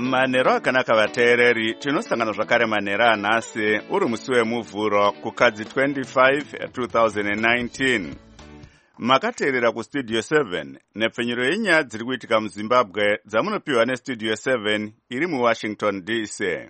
Manero akanaka vateereri, tinosangana zvakare manero anhasi uri musi wemuvhuro kukadzi 25 2019. Makateerera kustudio 7 nepfenyuro yenyaya dziri kuitika muZimbabwe dzamunopiwa nestudio 7 iri muWashington DC.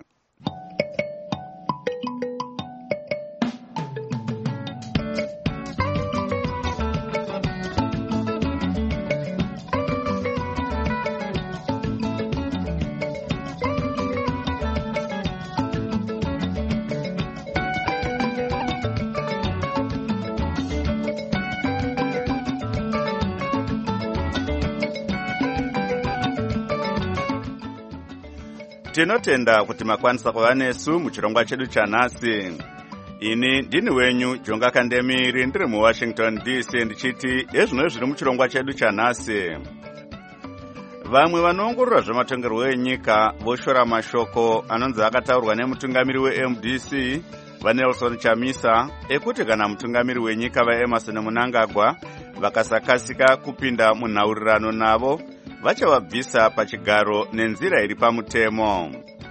Tinotenda kuti makwanisa kuva nesu muchirongwa chedu chanhasi. Ini ndini wenyu Jonga Kandemiri ndiri muWashington DC ndichiti ezvino zviri muchirongwa chedu chanhasi. Vamwe vanoongorora zvematongerwo enyika voshora mashoko anonzi akataurwa nemutungamiri weMDC vaNelson Chamisa ekuti kana mutungamiri wenyika vaEmerson Mnangagwa vakasakasika kupinda munhaurirano navo vachavabvisa pachigaro nenzira iri pamutemo.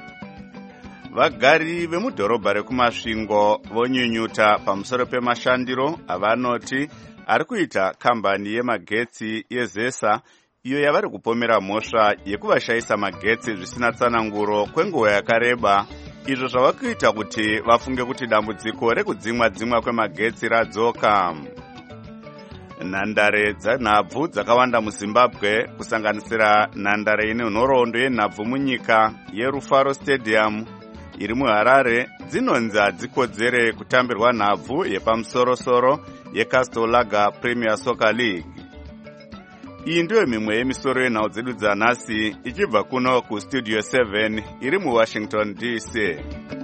Vagari vemudhorobha rekumasvingo vonyunyuta pamusoro pemashandiro avanoti ari kuita kambani yemagetsi yeZESA iyo yavari kupomera mhosva yekuvashayisa magetsi zvisina tsananguro kwenguva yakareba, izvo zvava kuita kuti vafunge kuti dambudziko rekudzimwa kwemagetsi radzoka. Nhandare dzenhabvu dzakawanda muZimbabwe kusanganisira nhandare ine nhoroondo yenhabvu munyika yeRufaro Stadium iri muHarare dzinonzi hadzikodzere kutambirwa nhabvu yepamusorosoro yeCastle Lager Premier Soccer League. Iyi ndiyo mimwe yemisoro yenhau dzedu dzanhasi ichibva kuno kustudio 7 iri muWashington DC.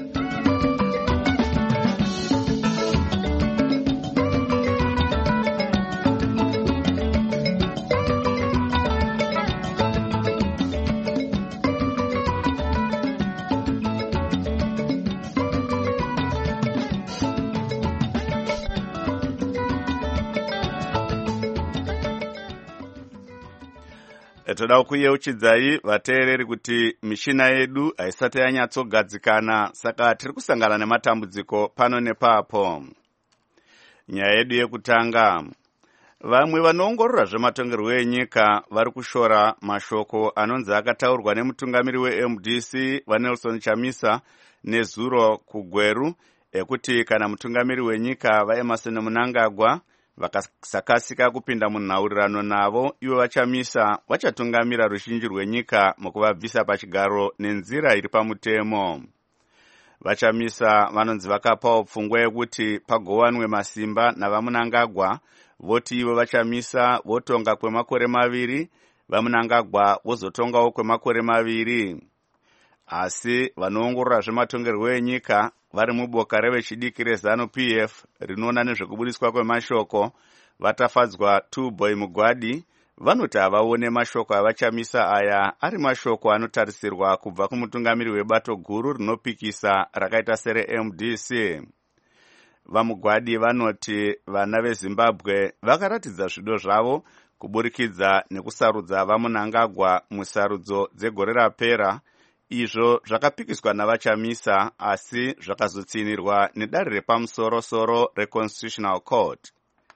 Toda kuyeuchidzai vateereri kuti mishina yedu haisati yanyatsogadzikana, saka tiri kusangana nematambudziko pano nepapo. Nyaya yedu yekutanga, vamwe vanoongorora zvematongerwo enyika vari kushora mashoko anonzi akataurwa nemutungamiri weMDC vaNelson Chamisa nezuro kuGweru ekuti kana mutungamiri wenyika vaEmerson Mnangagwa vakasakasika kupinda munhaurirano navo, ivo vaChamisa vachatungamira ruzhinji rwenyika mukuvabvisa pachigaro nenzira iri pamutemo. VaChamisa vanonzi vakapawo pfungwa yekuti pagowanwe masimba navaMnangagwa, voti ivo vaChamisa votonga kwemakore 2, vaMnangagwa vozotongawo kwemakore 2. Asi vanoongorora zvematongerwo enyika vari muboka revechidiki reZANU-PF rinoona nezvekubudiswa kwemashoko vatafadzwa Tuboy Mugwadi vanoti havaone mashoko avaChamisa aya ari mashoko anotarisirwa kubva kumutungamiri webato guru rinopikisa rakaita sereMDC. VaMugwadi vanoti vana veZimbabwe vakaratidza zvido zvavo kuburikidza nekusarudza vaMnangagwa musarudzo dzegore rapera, izvo zvakapikiswa navaChamisa asi zvakazotsinirwa nedare repamusoro-soro reConstitutional Court.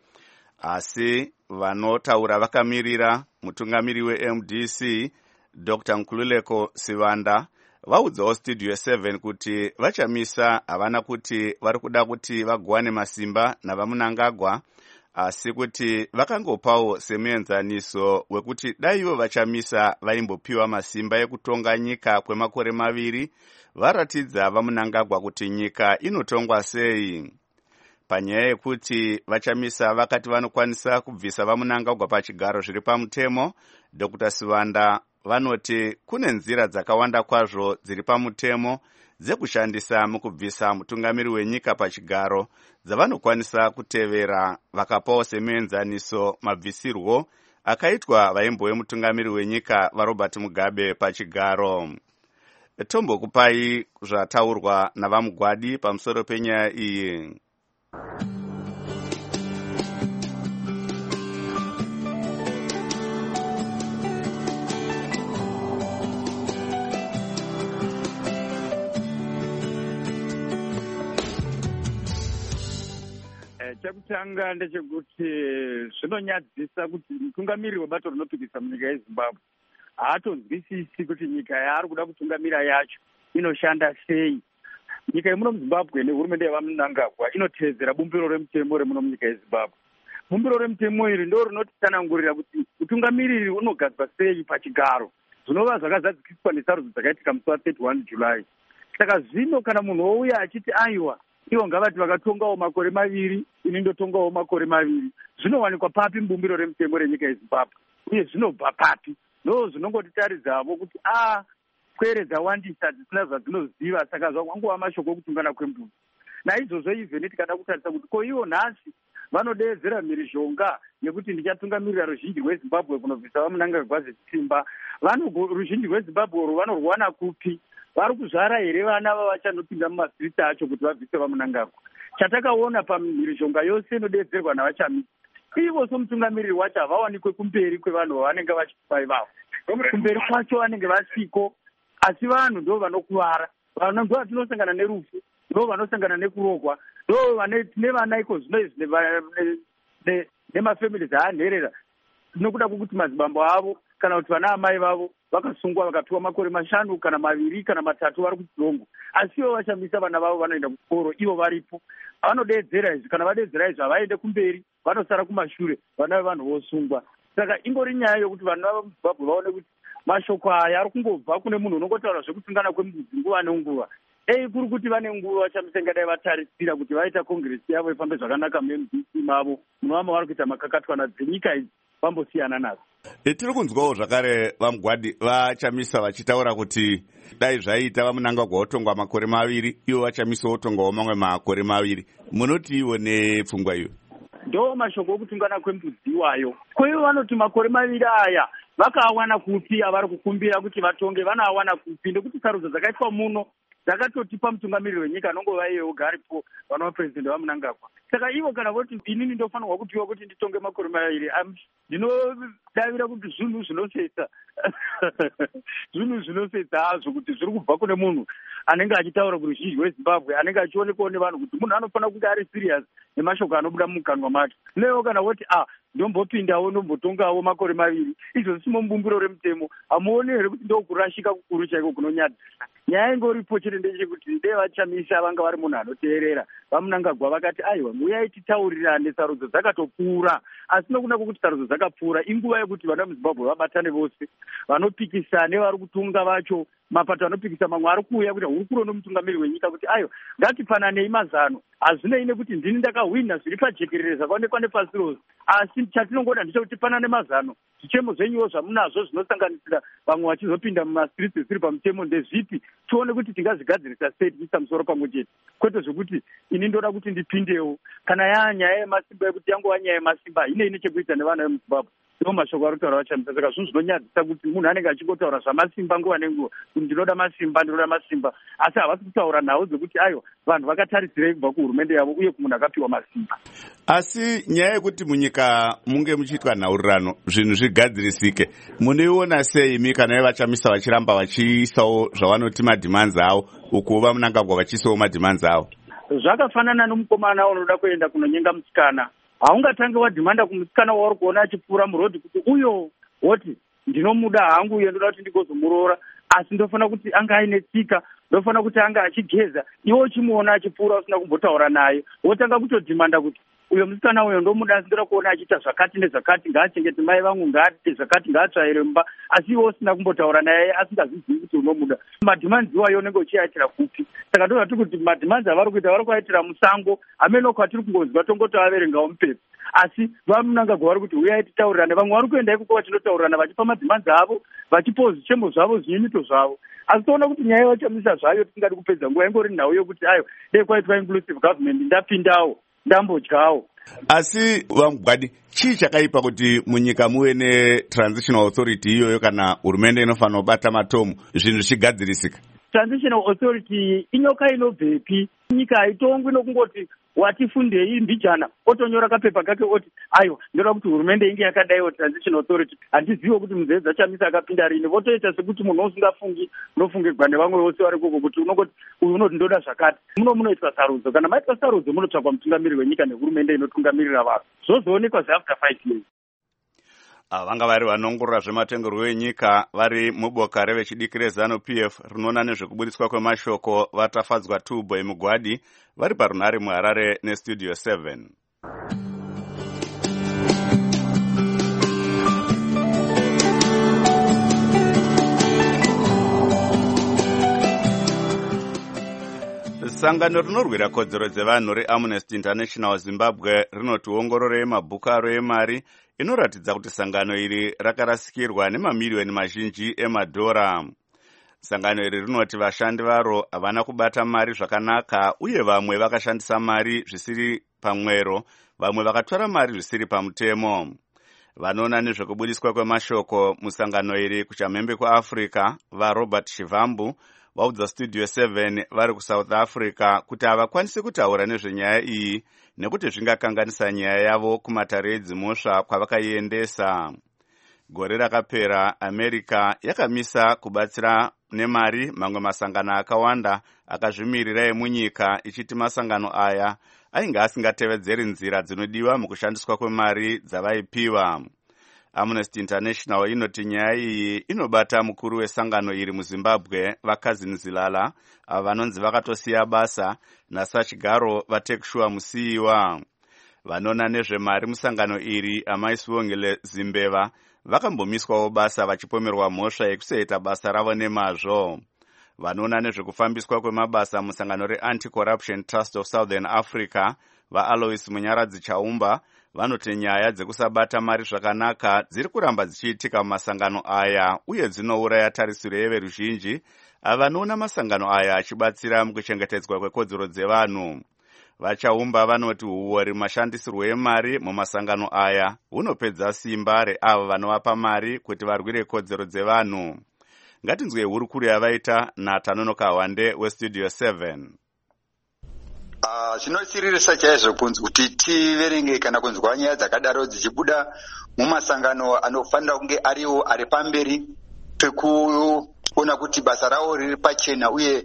Asi vanotaura vakamirira mutungamiri weMDC Dr. Nkululeko Sivanda vaudzawo studio 7 kuti vaChamisa havana kuti vari kuda kuti vagowane masimba navaMnangagwa, asi kuti vakangopawo semuenzaniso wekuti dai ivo vaChamisa vaimbopiwa masimba ekutonga nyika kwemakore 2, varatidza vaMnangagwa kuti nyika inotongwa sei. Panyaya yekuti vaChamisa vakati vanokwanisa kubvisa vaMnangagwa pachigaro zviri pamutemo, Dr. Sivanda vanoti kune nzira dzakawanda kwazvo dziri pamutemo dzekushandisa mukubvisa mutungamiri wenyika pachigaro dzavanokwanisa kutevera, vakapawo semuenzaniso mabvisirwo akaitwa vaimbo wemutungamiri wenyika vaRobert Mugabe pachigaro. Tombokupai zvataurwa navaMugwadi pamusoro penyaya iyi. chekutanga ndechekuti zvinonyadzisa kuti mutungamiriri webato rinopikisa munyika yezimbabwe haatonzwisisi kuti nyika yaari kuda kutungamira yacho inoshanda sei. Nyika yemuno muzimbabwe nehurumende yevaMnangagwa inotedzera bumbiro remutemo remuno munyika yezimbabwe. Bumbiro remutemo iri ndo rinotitsanangurira kuti utungamiriri unogadzwa sei pachigaro, zvinova zvakazadziswa nesarudzo dzakaitika musi wa31 July. Saka zvino kana munhu ouya achiti aiwa ivo ngavati vakatongawo makore 2 ini ndotongawo makore 2, zvinowanikwa papi mubumbiro remutemo renyika yezimbabwe uye zvinobva papi? Ndo zvinongotitaridzavo kuti kwere dzawandisa dzisina zvadzinoziva, saka zvangova mashoko okutungana kwembudzi. Naizvozvo ivheni tikada kutarisa kuti ko ivo nhasi vanodeedzera mhirizhonga yekuti ndichatungamirira ruzhinji rwezimbabwe kunobvisa vaMnangagwa zvechisimba. Ruzhinji rwezimbabwe uru vanorwana kupi? Vari kuzvara here vana vavachanopinda mumasiriti acho kuti vabvise vaMnangagwa? Chatakaona pamhirizhonga yose inodeedzerwa navachamisi, ivo somutungamiriri wacho havawanikwe kumberi kwevanhu vavanenge vachitupa ivavo. Kumberi kwacho vanenge vasiko, asi vanhu ndo vanokuvara. Vanhu ndo vatinosangana nerufu, ndo vanosangana nekurogwa, ndo tine vana iko zvino izvi nemafamilies aanherera nokuda kwokuti madzibambo avo kana kuti vana amai vavo vakasungwa vakapiwa makore 5 kana 2 kana 3 vari kuchirongo, asi ivo vachamisa vana vavo vanoenda kuchikoro, ivo varipo. Vanodeedzera izvi, kana vadeedzera izvi havaende kumberi, vanosara kumashure, vana vevanhu vosungwa. Saka ingori nyaya yokuti vanhu vaMuzimbabwe vaone kuti mashoko aya ari kungobva kune munhu unongotaura zvekutungana kwembudzi nguva nenguva. Kuri kuti vane nguva vachamisa ingadai vatarisira kuti vaita kongiresi yavo ifambe zvakanaka memudisi mavo, munovamo vari kuita makakatwana dzenyika idzi vambosiyana nazo. Tiri kunzwawo zvakare vaMugwadi vachamisa vachitaura kuti dai zvaita vaMnangagwa otongwa makore 2 ivo vachamisa otongwawo mamwe makore 2. Munoti iwo nepfungwa iyo? Ndo mashoko okutungana kwembudzi iwayo. Ko ivo vanoti makore 2 aya vakaawana kupi avari kukumbira kuti vatonge, vanaawana kupi? Nekuti sarudzo dzakaitwa muno dzakatotipa mutungamiriri wenyika anongova iye oga aripo, vanova purezidendi vaMnangagwa. Saka ivo kana voti inini ndofanirwa kupiwa kuti nditonge makore 2, ndinodavira kuti zvinhu zvinosetsa zvinhu zvinosetsa hazvo kuti zviri kubva kune munhu anenge achitaura kuruzhinji rweZimbabwe, anenge achionekwawo nevanhu kuti munhu anofanira kunge ari serious nemashoko anobuda mumukanwa macho. Nevo kana voti ndombopindawo ndombotongawo makore 2, izvo zvisimo mubumbiro remutemo, hamuoni here kuti ndokurashika kukuru chaiko kunonyadzisa? Nyaya ingoripo chete ndechekuti dei vachamisa vanga vari munhu anoteerera vaMnangagwa vakati aiwa uyai titaurirane, sarudzo dzakatopfuura. Asi nokuda kwokuti sarudzo dzakapfuura, inguva yekuti vana veMuzimbabwe vabatane vose, vanopikisa nevari kutunga vacho, mapato anopikisa mamwe ari kuuya kuti hurukuro nomutungamiriri wenyika kuti aiwa ngatipananei mazano. Hazvinei nekuti ndini ndakahwina zviri pajekerere zvakaonekwa nepasi rose, asi chatinongoda ndechekuti panane mazano. Zvichemo zvenyuwo zvamunazvo zvinosanganisira vamwe vachizopinda mumasiriti zvisiri pamutemo ndezvipi? Tione kuti tingazvigadzirisa sei tichiisa musoro pamwe chete, kwete zvokuti ini ndoda kuti ndipindewo. Kana nyaya yemasimba yekuti yangova nyaya yemasimba hainei nechekuita nevana veMuzimbabwe. Ndo mashoko ari kutaura vachamisa. Saka zvinhu zvinonyadzisa kuti munhu anenge achingotaura zvamasimba nguva nenguva kuti ndinoda masimba, ndinoda masimba, asi havasi kutaura nhau dzekuti aiwa vanhu vakatarisirei kubva kuhurumende yavo uye kumunhu akapiwa masimba. Asi nyaya yekuti munyika munge muchiitwa nhaurirano zvinhu zvigadzirisike, munoiona sei imi kana vachamisa vachiramba vachiisawo zvavanoti madhimanzi avo, uku vaMnangagwa vachiisawo madhimanzi avo? Zvakafanana nomukomana unoda kuenda kunonyenga musikana. Haungatange wadhimanda kumusikana wauri kuona achipfuura murodhi kuti uyo woti ndinomuda hangu uye ndoda kuti ndigozomuroora, asi ndofanira kuti anga aine tsika, ndofanira kuti anga achigeza. Iwo uchimuona achipfuura usina kumbotaura naye, wotanga kutodhimanda kuti uyo musikana uyo ndomuda, asi ndoda kuona achiita zvakati nezvakati, ngaachengete mai vangu, ngaaite zvakati, ngaatsvaire mumba, asi iwo usina kumbotaura naye, asingazvizivi kuti unomuda. Madhimanzi iwayo unenge uchiaitira kupi? Saka ndozvati kuti madhimanzi avari kuita vari kuaitira musango, hameno kwatiri kungonzwa tongotoaverengawo mupepa. Asi vaMnangagwa vari kuti uyai titaurirane, vamwe vari kuenda ikoko vachindotaurirana vachipa madhimanzi avo, vachipawo zvichemo zvavo, zvinyimito zvavo. Asi toona kuti nyaya yavachamisa zvayo tisingadi kupedza nguva, ingori nhau yokuti ayo dei kwaitwa inclusive government, ndapindawo ndambodyawo. Asi vaMugwadi, chii chakaipa kuti munyika muve netransitional authority iyoyo kana hurumende inofanira kubata matomu zvinhu zvichigadzirisika? Transitional authority inyoka inobvepi? Nyika haitongwi nokungoti wati fundei mbijana otonyora kapepa kake oti aiwa ndoda kuti hurumende inge yakadaiwo transition authority. Handiziwo kuti Muzedza Chamisa akapinda rini. Votoita sekuti munhu usingafungi unofungirwa nevamwe vose vari koko kuti unongoti uyu unoti ndoda zvakati. Munoitwa sarudzo. Kana maitwa sarudzo munotsvakwa mutungamiriri wenyika nehurumende inotungamirira vanhu. Zvozoonekwa after 5 years. Vanga vari vanongorora zvematongerwo enyika vari muboka revechidiki reZANU-PF rinoona nezvekubudiswa kwemashoko vatafadzwa Tubo Mugwadi vari parunhare muHarare nestudio 7. Sangano rinorwira kodzero dzevanhu reAmnesty International Zimbabwe rinoti ongororo yemabhuku aro emari inoratidza kuti sangano iri rakarasikirwa nemamiliyoni mazhinji emadhora. Sangano iri rinoti vashandi varo havana kubata mari zvakanaka uye vamwe vakashandisa mari zvisiri pamwero, vamwe vakatora mari zvisiri pamutemo. Vanoona nezvekubudiswa kwemashoko musangano iri kuchamhembe kwaAfrica vaRobert Shivambu vaudza studio 7 vari kuSouth Africa kuti havakwanisi kutaura nezvenyaya iyi nekuti zvingakanganisa nyaya yavo kumatare edzimhosva kwavakaiendesa. Gore rakapera America yakamisa kubatsira nemari mamwe masangano akawanda akazvimirira emunyika ichiti masangano aya ainge asingatevedzeri nzira dzinodiwa mukushandiswa kwemari dzavaipiwa. Amnesty International inoti nyaya iyi inobata mukuru wesangano iri muZimbabwe vaKazini Zilala ava vanonzi vakatosiya basa naSachigaro vaTekshua Musiyiwa. Vanoona nezvemari musangano iri amaiswongele Zimbeva vakambomiswawo basa vachipomerwa mhosva yekusaita basa ravo nemazvo. Vanoona nezvekufambiswa kwemabasa musangano reAnti-Corruption Trust of Southern Africa vaAlois Munyaradzi Chaumba vanoti nyaya dzekusabata mari zvakanaka dziri kuramba dzichiitika mumasangano aya uye dzinouraya tarisiro yeveruzhinji vanoona masangano aya achibatsira mukuchengetedzwa kwekodzero dzevanhu. Vachaumba vanoti huori mashandisirwo emari mumasangano aya hunopedza simba reavo vanovapa mari kuti varwire kodzero dzevanhu. Ngatinzwe hurukuru yavaita naTanonoka Wande westudio 7. Zvinotsiririsa chaizvo kunzi kuti tiverenge kana kunzwa nyaya dzakadaro dzichibuda mumasangano anofanira kunge ariwo ari pamberi pekuona kuti basa rawo riri pachena uye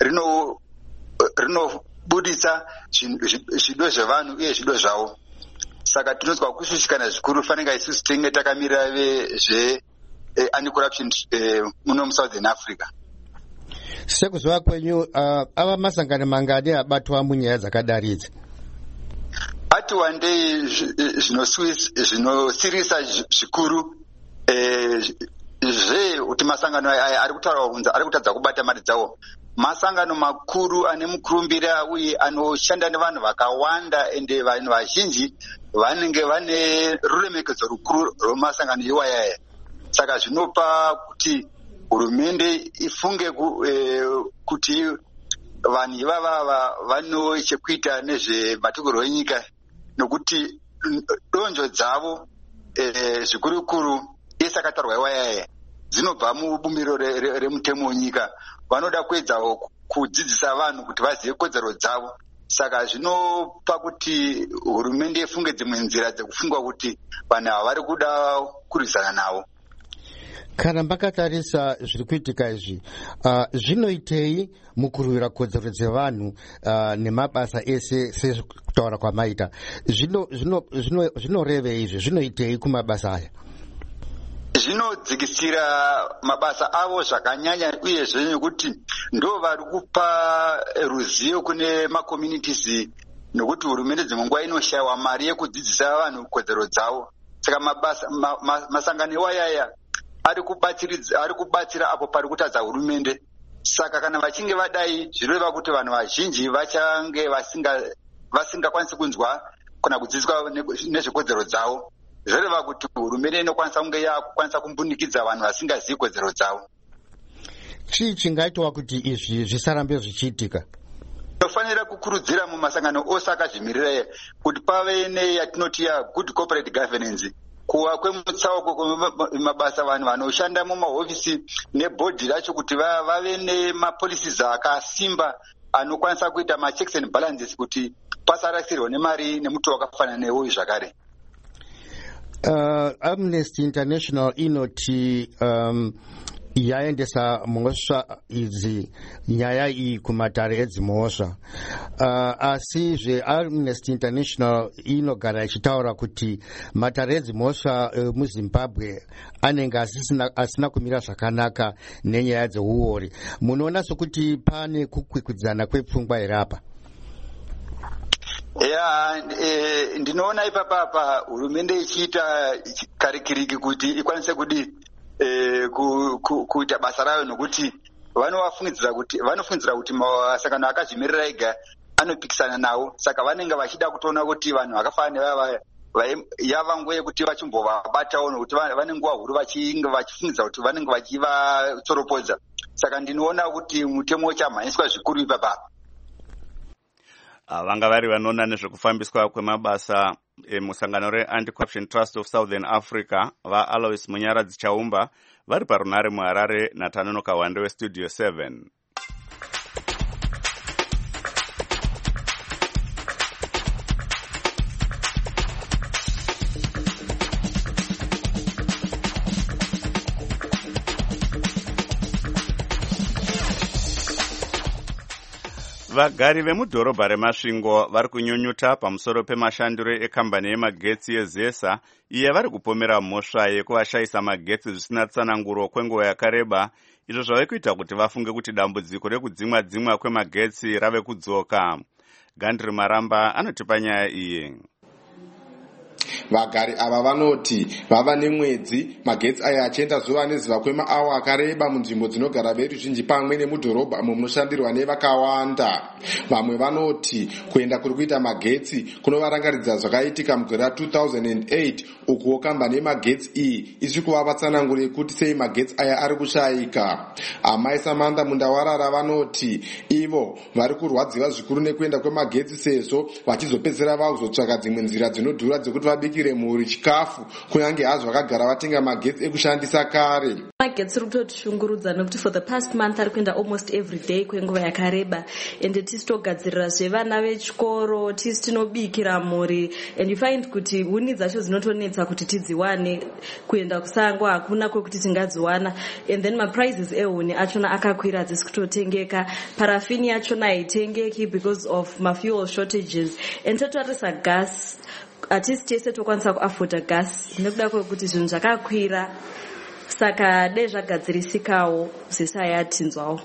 rinobudisa zvido zvevanhu uye zvido zvavo. Saka tinonzwa kushushikana zvikuru fanira isusu tinge takamirira vezve-anti-corruption muno muSouthern Africa. Sekuzwa kwenyu ava masangano mangani abatwa munyaya dzakadaridzi? Ati wandei zvinosirisa zvikuru kuti masangano aya ari kutaura kunzi ari kutadza kubata mari dzawo. Masangano makuru ane mukurumbira uye anoshanda nevanhu vakawanda ende vanhu vazhinji vanenge vane ruremekedzo rukuru rwemasangano iwaya. Saka zvinopa kuti hurumende ifunge kuti vanhu ivava vano chekuita nezvematongerwo enyika nokuti donzvo dzavo zvikurukuru ese akatarwa iwaya dzinobva mubumbiro remutemo wenyika. Vanoda kuedzawo kudzidzisa vanhu kuti vazive kodzero dzavo. Saka zvinopa kuti hurumende ifunge dzimwe nzira dzekufungwa kuti vanhu ava vari kuda kurwisana navo. Kana mbakatarisa zviri kuitika izvi, zvinoitei mukurwira kodzero dzevanhu nemabasa ese sekutaura kwamaita? Zvinorevei izvi? Zvinoitei kumabasa aya? Zvinodzikisira mabasa avo zvakanyanya uyezve nekuti ndo vari kupa ruzivo kune makommunities nokuti hurumende dzimwe nguva inoshayiwa mari yekudzidzisa vanhu kodzero dzavo. Saka masangano iwayaya ari kubatsira apo pari kutadza hurumende. Saka kana vachinge vadai zvireva kuti vanhu vazhinji vachange vasingakwanisi kunzwa kana kudzidziswa nezvekodzero dzavo. Zvoreva kuti hurumende inokwanisa kunge yakukwanisa kumbunikidza vanhu vasingazivi kodzero dzavo. Chii chingaitwa kuti izvi zvisarambe zvichiitika? Tinofanira kukurudzira mumasangano ose akazvimirira kuti pave neyatinoti good corporate governance, kuva kwemutsauko kwemabasa vanhu vanoshanda mumahofisi nebhodhi racho kuti vave nemapolicies akasimba anokwanisa kuita machecks and balances kuti pasarasirwa nemari nemuti wakafanana newoyu zvakare. Amnesty International inoti yaendesa mhosva idzi nyaya iyi kumatare edzimhosva, asizve Amnesty International inogara ichitaura kuti matare edzimhosva muZimbabwe anenge asina kumira zvakanaka nenyaya dzeuori. Munoona sokuti pane kukwikwidzana kwepfungwa here apa? Ndinoona ipapapa hurumende ichiita karikiriki kuti ikwanise kudi kuita basa rayo, nokuti vanofungidzira kuti masangano akazvimirira ega anopikisana nawo, saka vanenge vachida kutoona kuti vanhu vakafanana yava nguva yekuti vachimbovabatawo, nokuti vane nguva huru vachifungidzira kuti vanenge vachivatsoropodza. Saka ndinoona kuti mutemo uchamhanyiswa zvikuru ipapa. Vanga vari vanoona nezvekufambiswa kwemabasa emusangano reAnti-Corruption Trust of Southern Africa vaAlois Munyaradzi Chaumba vari parunare muHarare naTanono Kawande weStudio 7. Vagari vemudhorobha reMasvingo vari kunyunyuta pamusoro pemashandiro ekambani yemagetsi yeZESA iye vari kupomera mhosva yekuvashayisa magetsi zvisina tsananguro kwenguva yakareba, izvo zvave kuita kuti vafunge kuti dambudziko rekudzimwa kwemagetsi rave kudzoka. Gandri Maramba anotipa nyaya iyi. Vagari ava vanoti vava nemwedzi magetsi aya achienda zuva nezuva kwemaawa akareba munzvimbo dzinogara veruzhinji pamwe nemudhorobha munoshandirwa nevakawanda. Vamwe vanoti kuenda kuri kuita magetsi kunovarangaridza zvakaitika mugore ra2008 ukuwo kambani yemagetsi iyi isi kuvapa tsananguro yekuti sei magetsi aya ari kushayika. Amai Samantha Mundawarara vanoti ivo vari kurwadziwa zvikuru nekuenda kwemagetsi sezvo vachizopedzera vakuzotsvaka dzimwe nzira dzinodhura dzekuti vabikire mhuri chikafu kunyange hazvo vakagara vatenga magetsi ekushandisa kare. Magetsi rikutotishungurudza nokuti for the past month ari kuenda almost every day kwenguva yakareba, ende tisi togadzirira zvevana vechikoro, tisi tinobikira mhuri, and you find kuti huni dzacho dzinotonetsa kuti tidziwane, kuenda kusango hakuna kwekuti tingadziwana, and then maprizes ehuni achona akakwira hadzisi kutotengeka, parafini yachona haitengeki because of mafuel shortages, and totarisa gas hatisi tese tokwanisa kuafodha gas nekuda kwekuti zvinhu zvakakwira, saka dai zvagadzirisikawo ZESA yatinzwawo.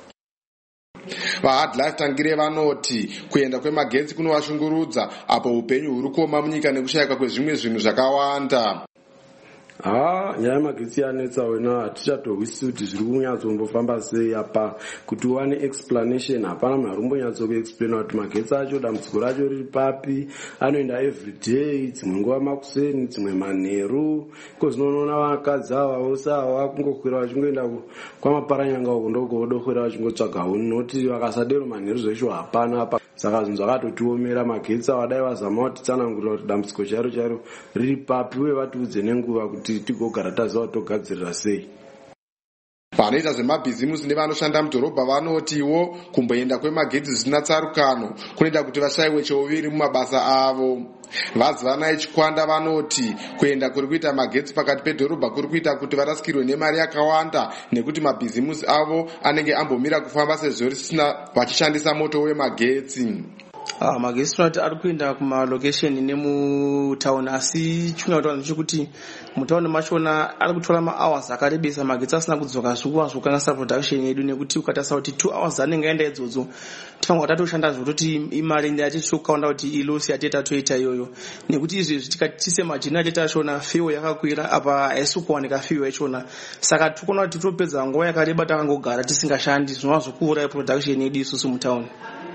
VaHardlife Tangire vanoti kuenda kwemagetsi kunovashungurudza apo upenyu huri kuoma munyika nekushayika kwezvimwe zvinhu zvakawanda. Nyaya yemagetsi yanetsa wena hatichatorwisisi kuti zviri kunyatsombombofamba sei apa, kuti uwane explanation hapana munhu ari kumbonyatsokuexplaina kuti magetsi acho dambudziko racho riri papi, anoenda everyday, dzimwe nguva makuseni, dzimwe manheru, kozvinoona vakadzi ava vose ava kungokwira vachingoenda kwamaparanyanga uko ndokovodokwira vachingotsvaga huni, noti vakasadero manheru zvesho hapana apa. Saka zvinhu zvakatotiomera, magetsi avadai vazama kuti tsanangurira kuti dambudziko chairo riri papi uye vatiudze nenguva kuti tigogara taziva kuti togadzirira sei. Vanoita zvemabhizimusi nevanoshanda mudhorobha vanotiwo kumboenda kwemagetsi zvisina tsarukano kunoita kuti vashayiwe cheuviri mumabasa avo. Vazivanai Chikwanda vanoti kuenda kuri kuita magetsi pakati pedhorobha kuri kuita kuti varasikirwe nemari yakawanda nekuti mabhizimusi avo anenge ambomira kufamba sezvo risina vachishandisa moto wemagetsi. Magetsi tunati ari kuenda kumalokesheni nemutauni, asi chinotaura ndechekuti mutauni machona ari kutora mahours akarebesa magetsi asina kudzoka zvikuva zvokanasa production yedu, nekuti ukatarisa kuti 2 hours anenge aenda idzodzo tifanga tatoshanda zvototi imari ndi atichokaunda kuti ilosi ateta toita iyoyo, nekuti izvezvi tikatise majini ateta achona fuel yakakwira apa haisi kuwanika fuel yachona, saka tikuona kuti topedza nguva yakareba takangogara tisingashandi, zvinova zvokuuraya production yedu isusu mutauni.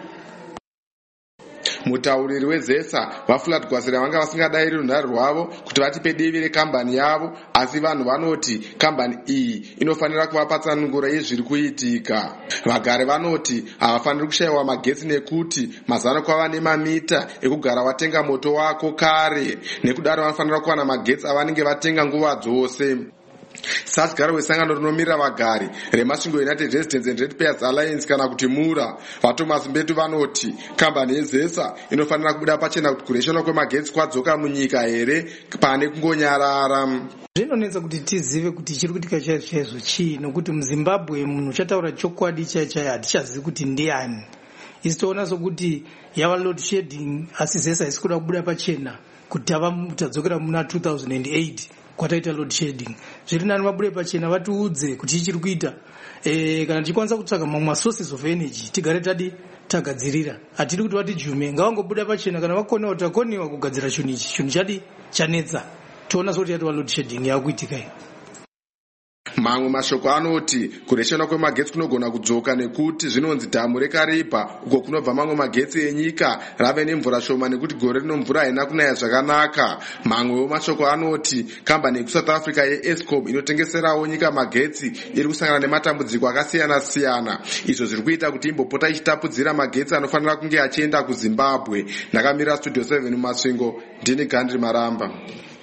Mutauriri weZESA vaFlat Gwasira vanga vasingadayiri runhare rwavo kuti vatipe divi rekambani yavo, asi vanhu vanoti kambani iyi inofanira kuvapa tsananguro yezviri kuitika. Vagari vanoti havafaniri kushayiwa magetsi nekuti mazano kwava nemamita ekugara watenga moto wako kare, nekudaro vanofanira kuwana magetsi avanenge vatenga nguva dzose. satyagara wesangano rinomirira vagari remasvingo United Residents and Ratepayers Alliance kana kuti mura vaThomas Mbetu vanoti kambani yezesa inofanira kubuda pachena kuti kureshona kwemagetsi kwadzoka munyika here pane kungonyarara. Zvinonetsa kuti tizive kuti chiri kuitika chaizvo chii, nokuti muZimbabwe munhu uchataura chokwadi chaicho hatichazivi kuti ndiani. Isi toona sokuti yava load shedding asi zesa isi kuda kubuda pachena kuti tadzokera muna 2008 kwataita load shedding. Zviri nani vabude pachena vatiudze kuti chichiri kuita. Kana tichikwanisa kutsvaga mamwe sources of energy tigare tagadzirira. Hatiri kuti vatijume ngavangobuda pachena kana vakonewa takonewa kugadzira chinhu ichi, chinhu chadi chanetsa. Toona sokuti yatova load shedding yakuitika iyi. Mamwe mashoko anoti kureshona kwemagetsi kunogona kudzoka nekuti zvinonzi dhamu reKariba uko kunobva mamwe magetsi enyika rave nemvura shoma nekuti gore rino mvura haina kunaya zvakanaka. Mamwewo mashoko anoti kambani yekuSouth Africa yeEskom inotengeserawo nyika magetsi iri kusangana nematambudziko akasiyana-siyana. Izvo zviri kuita kuti imbopota ichitapudzira magetsi anofanira kunge achienda kuZimbabwe. Ndakamira Studio 7 muMasvingo, ndini Gandri Maramba.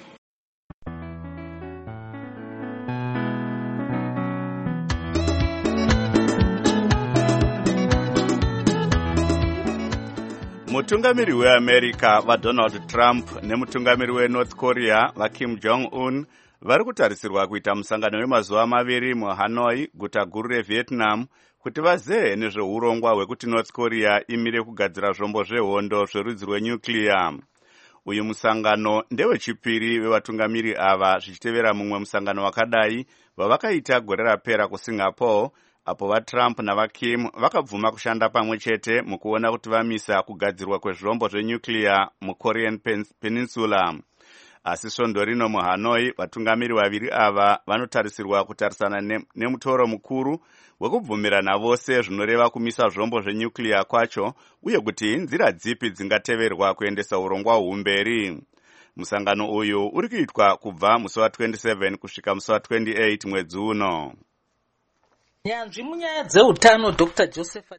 Mutungamiri weAmerica vaDonald Trump nemutungamiri weNorth Korea vaKim Jong-un vari kutarisirwa kuita musangano wemazuva maviri muHanoi, guta guru reVietnam, kuti vazehe nezveurongwa hwekuti North Korea imire kugadzira zvombo zvehondo zverudzi rwenyuclear. Uyu musangano ndewechipiri wevatungamiri ava zvichitevera mumwe musangano wakadai wavakaita gore rapera kuSingapore, apo vaTrump navaKim vakabvuma kushanda pamwe chete mukuona kuti vamisa kugadzirwa kwezvombo zvenyuclear muKorean Peninsula. Asi svondo rino muHanoi, vatungamiri vaviri ava vanotarisirwa kutarisana nemutoro mukuru wekubvumirana vose zvinoreva kumisa zvombo zvenyuclear kwacho uye kuti nzira dzipi dzingateverwa kuendesa urongwa humberi. Musangano uyu uri kuitwa kubva musi wa27 kusvika musi wa28 mwedzi uno. Nyanzvi munyaya dzeutano Dr. Joseph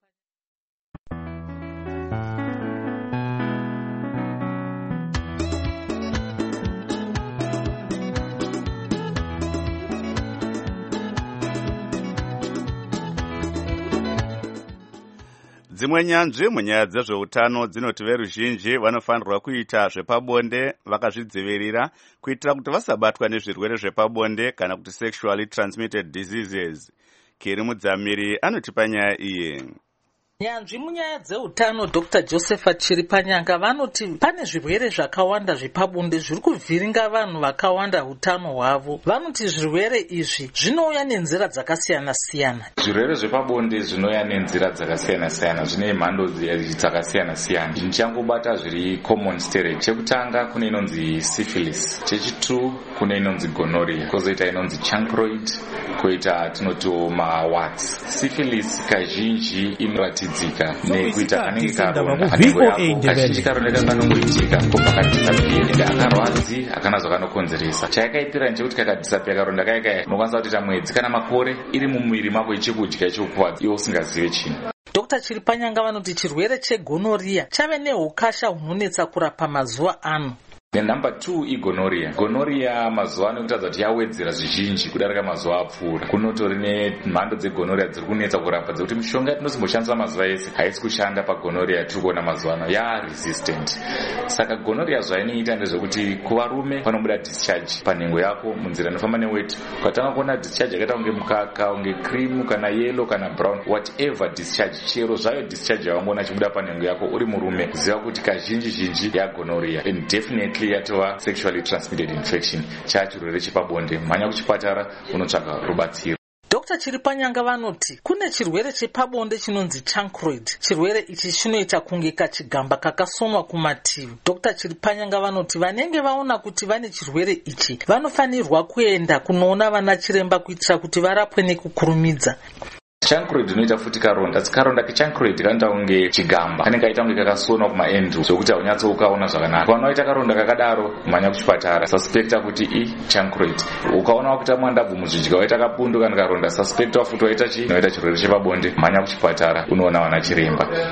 Dzimwe nyanzvi munyaya dzezveutano dzinoti veruzhinji vanofanirwa kuita zvepabonde vakazvidzivirira kuitira kuti vasabatwa nezvirwere zvepabonde kana kuti sexually transmitted diseases. Kiri Mudzamiri anotipa nyaya iyi. Nyanzvi munyaya dzeutano Dr. Joseph Chiripanyanga vanoti pane zvirwere zvakawanda zvepabonde zviri kuvhiringa vanhu vakawanda utano hwavo. Vanoti zvirwere izvi zvinouya nenzira dzakasiyana-siyana. Zvirwere zvepabonde zvinouya nenzira dzakasiyana-siyana, zvine mhando dzakasiyana-siyana. Ndichangobata zviri common stage. Chekutanga kune inonzi syphilis, chechitu kune inonzi gonorrhea, kozoita inonzi chancroid, koita tinotiwo mawarts. Syphilis kazhinji inoratidzika nekuita kanenge karonda panhengo yako. Kazhinji karonda kanongoitika pakati peperiod akarwadzi akana zvakanokonzeresa. Chayakaipira ndechekuti kakadisapia karonda kaya unokwanisa kutoita mwedzi kana makore iri mumwiri mako ichikudya ichikuwadza iwe usingazive chinhu. Dr. Chiripanyanga vanoti chirwere chegonorrhea chave neukasha hunonetsa kurapa mazuva ano. Number 2 igonorrhea. Gonorrhea mazuva ano kutaridza kuti yawedzera zvizhinji kudarika mazuva apfuura. Kunotori nemhando dzegonorrhea dziri kunetsa kurapa dzekuti mishonga yatinozimboshandisa mazuva ese haisi kushanda pagonorrhea tiri kuona mazuva ano resistant. Saka gonorrhea zvainoita ndezvekuti kuvarume panobuda discharge panhengo yako munzira inofamba neweti. Ukatanga kuona discharge yakaita kunge mukaka, unge cream kana yellow kana brown, whatever discharge, chero zvayo discharge yawangoona chibuda panhengo yako uri murume, ziva kuti kazhinji yagonorrhea and definitely yatova sexually transmitted infection, chachirwere chepabonde. Mhanya kuchipatara unotsvaka rubatsiro. Dr. Chiripanyanga vanoti kune chirwere chepabonde chinonzi chancroid. Chirwere ichi chinoita kunge kachigamba kakasonwa kumativi. Dr. Chiripanyanga vanoti vanenge vaona kuti vane chirwere ichi vanofanirwa kuenda kunoona vana chiremba kuitira kuti varapwe nekukurumidza. Chancroid inoita futi karonda. Karonda kechancroid kanoita kunge chigamba, kanenge kaita kunge kakasonwa kumaendu zvokuti haunyatso ukaona zvakanaka. Kana waita karonda kakadaro mhanya kuchipatara, suspecta kuti chancroid. Ukaona wakuita mwandabvu muzvijika waita kapundo kana karonda, suspecta futi waita chirwere chepabonde, mhanya kuchipatara unoona vana chiremba.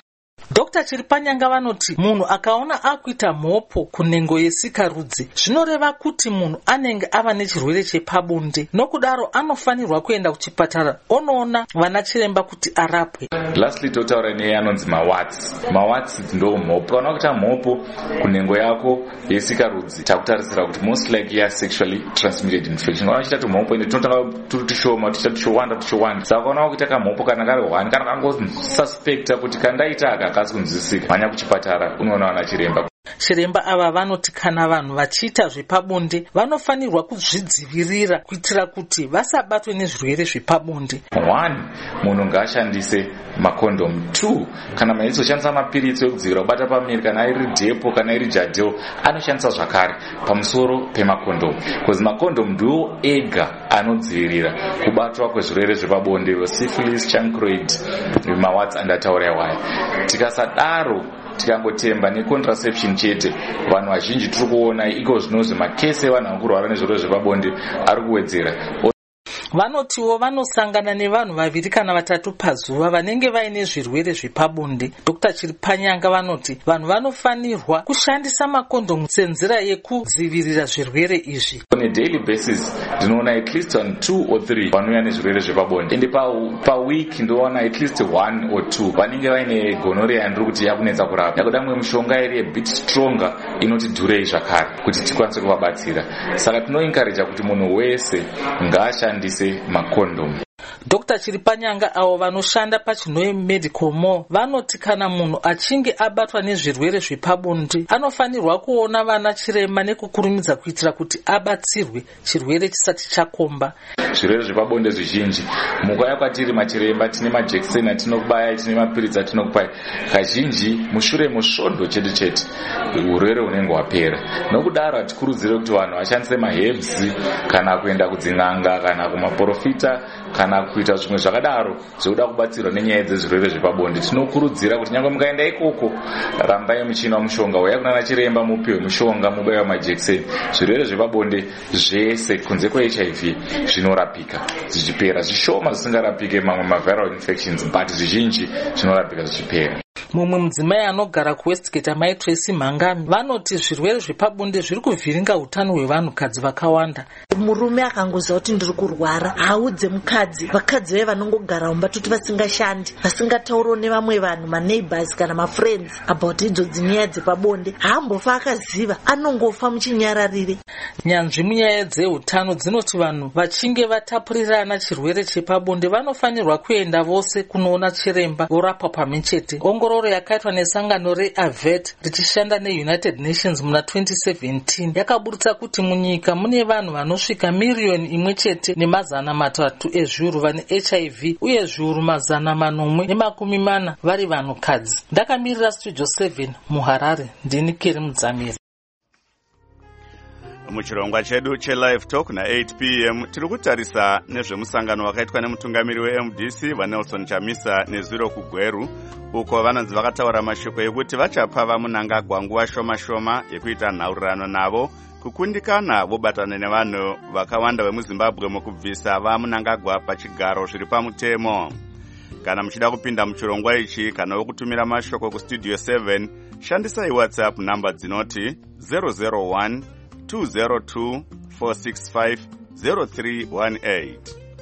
Dr. Chiripanyanga vanoti munhu akaona akuita mhopo kunhengo yesikarudzi zvinoreva kuti munhu anenge ava nechirwere chepabonde, nokudaro anofanirwa kuenda kuchipatara onoona vana chiremba kuti arapwe. Lastly, totaura neye anonzi mawatsi ndo mhopo. Kana kuita mhopo kunhengo yako yesikarudzi takutarisira kuti most likely ya sexually transmitted infection. Kana uchita mhopo ende tinotanga turi tushoma tuchiwanda. Saka kana kuita kamhopo kana kari 1 kana kangosuspecta kuti kandaita akakasi kunzwisika, mhanya kuchipatara unoona vana chiremba. Chiremba ava vanoti kana vanhu vachiita zvepabonde vanofanirwa kuzvidzivirira kuitira kuti vasabatwe nezvirwere zvepabonde. 1. Munhu ngaashandise makondomu. 2. Kana maizoshandisa mapiritsi ekudzivirira kubata pamiri, kana iri depo kana iri jadel, anoshandisa zvakare pamusoro pemakondomu, because makondomu ndiwo ega anodzivirira kubatwa kwezvirwere zvepabonde, syphilis, chancroid, mawatsi andataura iwaya. Tikasadaro tikangotemba necontraception chete, vanhu vazhinji tiri kuona iko zvinozvi makese evanhu vakurwara nezvirwere zvepabonde ari kuwedzera. Vanotiwo vanosangana nevanhu 2 kana 3 pazuva vanenge vaine zvirwere zvepabonde. Dr. Chiripanyanga vanoti vanhu vanofanirwa kushandisa makondomu senzira yekudzivirira zvirwere izvi. On a daily basis ndinoona at least 2 or 3 vanouya nezvirwere zvepabonde, ende pa week ndoona at least 1 or 2 vanenge vaine gonorrhea ndiri kuti yakunetsa kurapa, yakuda mwe mishonga iri a bit stronger inoti dhurei zvakare kuti tikwanise kuvabatsira. Saka tinoencourage kuti munhu wese ngaashandise makondomu. Dr. Chiripanyanga avo vanoshanda pachinoi medical mall vanoti kana munhu achinge abatwa nezvirwere zvepabonde anofanirwa kuona vana chiremba nekukurumidza kuitira kuti abatsirwe chirwere chisati chakomba. Zvirwere zvepabonde zvizhinji mukuya kwatiri machiremba tine majekiseni atinokubaya, tine mapiritsi atinokupai, kazhinji mushure musvondo chete urwere unenge wapera. Nokudaro hatikurudzire kuti vanhu vashandise maherbs kana kuenda kudzin'anga kana kumaprofita kana kuita zvimwe zvakadaro zvokuda kubatsirwa nenyaya dzezvirwere zvepabonde. Tinokurudzira kuti nyangwe mukaenda ikoko rambai muchina mushonga, uya kunana chiremba mupiwe mushonga, mubaiwa majekiseni. Zvirwere zvepabonde zvese kunze kweHIV zvinorapika zvichipera, zvishoma zvisingarapike mamwe maviral infections, but zvizhinji zvinorapika zvichipera. Mumwe mudzimai anogara kuWestgate amai Tracy Mhangami vanoti zvirwere zvepabonde zviri kuvhiringa utano hwevanhukadzi vakawanda. Murume akangoziva kuti ndiri kurwara haudze mukadzi, vakadzi veye vanongogara mumba toti vasingashandi, vasingataurawo nevamwe vanhu, maneighbors kana mafriends about idzodzi nyaya dzepabonde, haambofa akaziva, anongofa muchinyararire. Nyanzvi munyaya dzeutano dzinoti vanhu vachinge vatapurirana chirwere chepabonde vanofanirwa kuenda vose kunoona chiremba vorapwa pamwechete. Ongororo yakaitwa nesangano reAVET richishanda neUnited Nations muna 2017 yakaburitsa kuti munyika mune vanhu vanosvika 1,300,000 ezviuru vane HIV uye zviuru 440 vari vanhukadzi. Ndakamirira Studio 7 muHarare, ndini Keri Mudzamiri. Muchirongwa chedu chelive talk na8 p.m. tiri kutarisa nezvemusangano wakaitwa nemutungamiri weMDC vaNelson Chamisa nezuro kuGweru, uko vanonzi vakataura mashoko ekuti vachapa vaMunangagwa nguva shoma yekuita nhaurirano navo kukundikana vobatana nevanhu vakawanda vemuZimbabwe mukubvisa vaMunangagwa pachigaro zviri pamutemo. Kana muchida kupinda muchirongwa ichi kana wokutumira mashoko kustudio 7 shandisai WhatsApp namba dzinoti 001 202 465 0318.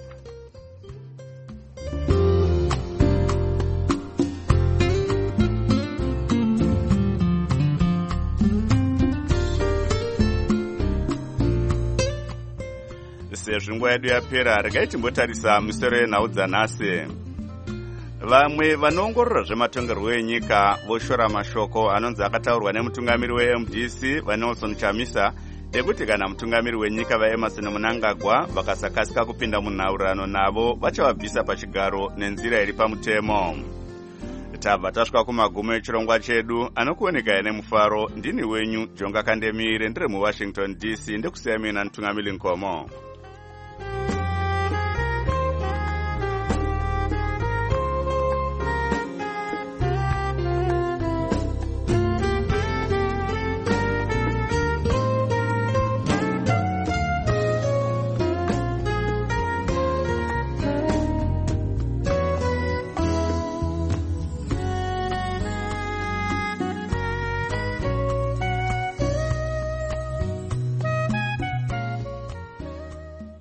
Sezvo nguva yedu yapera, regai timbotarisa misoro yenhau dzanhasi. Vamwe vanoongorora zvematongerwo enyika voshora mashoko anonzi akataurwa nemutungamiri weMDC vaNelson Chamisa ekuti kana mutungamiri wenyika vaEmmerson Mnangagwa vakasakasika kupinda munhaurirano navo vachavabvisa pachigaro nenzira iri pamutemo. Tabva tasvika kumagumo echirongwa chedu, anokuoneka nemufaro. Ndini wenyu Jonga Kandemire, ndiri muWashington DC, ndikusiya mina Ntungamiri Nkomo.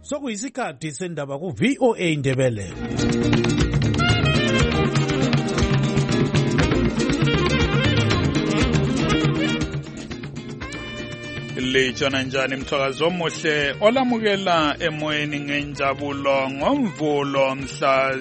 sokuyisikhathi sendaba ku VOA Indebele. Lijona njani mthakazi omuhle olamukela emoyeni ngenjabulo ngomvulo mhla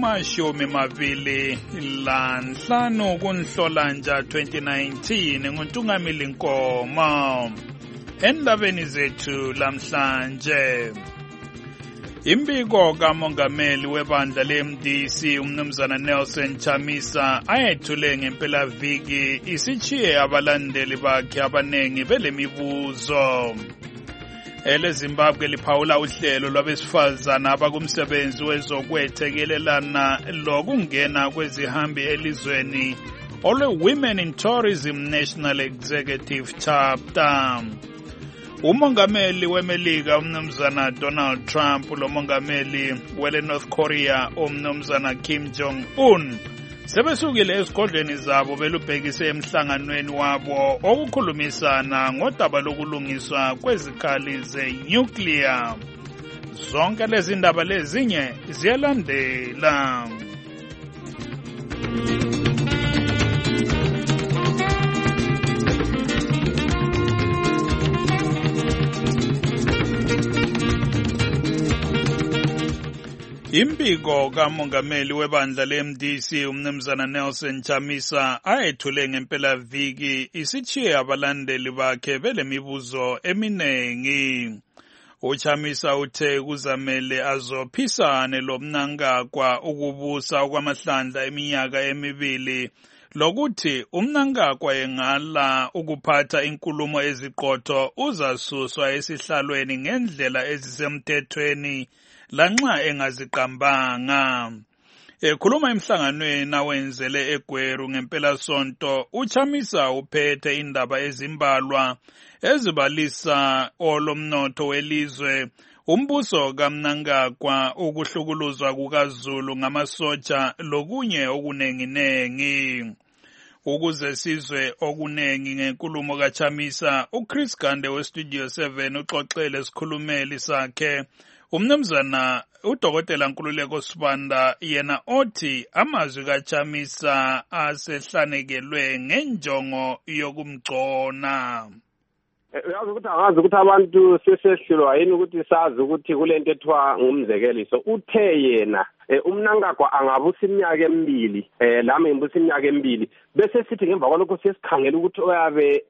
zima-25 kuNhlolanja 2019 nguNtungamili Nkomo. Endabeni zethu lamhlanje, imbiko kamongameli webandla le-MDC umnumzana Nelson Chamisa ayethule ngempelaviki isitshiye abalandeli bakhe abanengi belemibuzo. EleZimbabwe liphawula uhlelo lwabesifazana abakumsebenzi wezokwethekelelana lokungena kwezihambi elizweni olwe-Women in Tourism National Executive Chapter. Umongameli weMelika umnumzana Donald Trump lomongameli wele North Korea umnumzana Kim Jong-un sebesukile esigodlweni zabo belubhekise emhlanganweni wabo okukhulumisana ngodaba lokulungiswa kwezikhali ze-nuclear. Zonke lezi ndaba lezinye ziyalandela. Imbiko kamongameli webandla le-MDC umnumzana Nelson Chamisa ayethule ngempelaviki isitshiye abalandeli bakhe belemibuzo eminengi. UChamisa uthe kuzamele azophisane lomnangagwa ukubusa okwamahlandla eminyaka emibili lokuthi umnangagwa engala ukuphatha inkulumo eziqotho uzasuswa esihlalweni ngendlela ezisemthethweni lanxa engaziqambanga. Ekhuluma emhlanganweni awenzele eGweru ngempelasonto, uChamisa uphethe indaba ezimbalwa ezibalisa olomnotho welizwe, umbuso kaMnangagwa, ukuhlukuluzwa kukaZulu ngamasotsha lokunye okunenginengi. Ukuze sizwe okunengi ngenkulumo kaChamisa, uChris Gande weStudio 7 uxoxele isikhulumeli sakhe umnumzana uDokotela Nkululeko Sibanda, yena othi amazwi kaChamisa asehlanekelwe ngenjongo yokumgcona. Uyazi ukuthi angazi ukuthi abantu sesehlulwa yini ukuthi sazi ukuthi kulento ethiwa ngumzekeliso. Uthe yena umnangagwa angabusa iminyaka emibili, lami ngibusa iminyaka emibili, bese sithi ngemva kwalokho sesikhangela ukuthi oyabe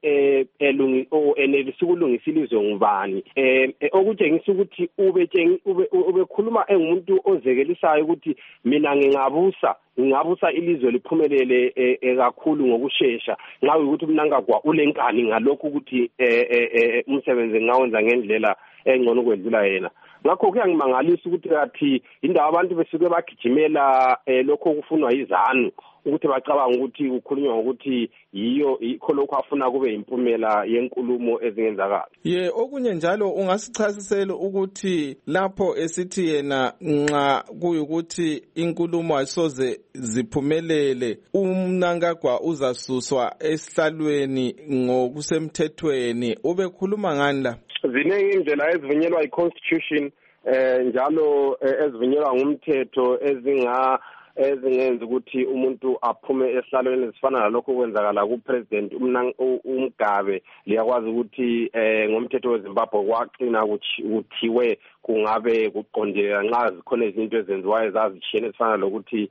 enelisa ukulungisa ilizwe ngubani. Okutshengisa ukuthi ubekhuluma engumuntu ozekelisayo ukuthi mina ngingabusa ilizwe liphumelele kakhulu ngokusheshsha, nxa ukuthi umnangagwa ulenkani ngalokho ukuthi umsebenzi ngawenza ngendlela engcono kwedlula yena. Ngakho kuyangimangalisa ukuthi kathi indawo abantu besuke bagijimela lokho okufunwa yizanu ukuthi bacabanga ukuthi ukukhulunywa ukuthi yikho lokho afuna kube impumela yenkulumo ezingenzakala. Okunye njalo ungasichasisela ukuthi lapho esithi yena nxa kuyukuthi inkulumo ayisoze ziphumelele umnangagwa uzasuswa esihlalweni ngokusemthethweni, ubekhuluma ngani la? Ziningi indlela ezivunyelwa yi-constitution njalo ezivunyelwa ngumthetho ezingenza ukuthi umuntu aphume esihlalweni ezifana nalokho kwenzakala kupresident uMgabe. Liyakwazi ukuthi ngomthetho weZimbabwe kwaqina kuthiwe kungabe kuqondile nxa zikhona izinto ezenziwayo ezazishiyene ezifana lokuthi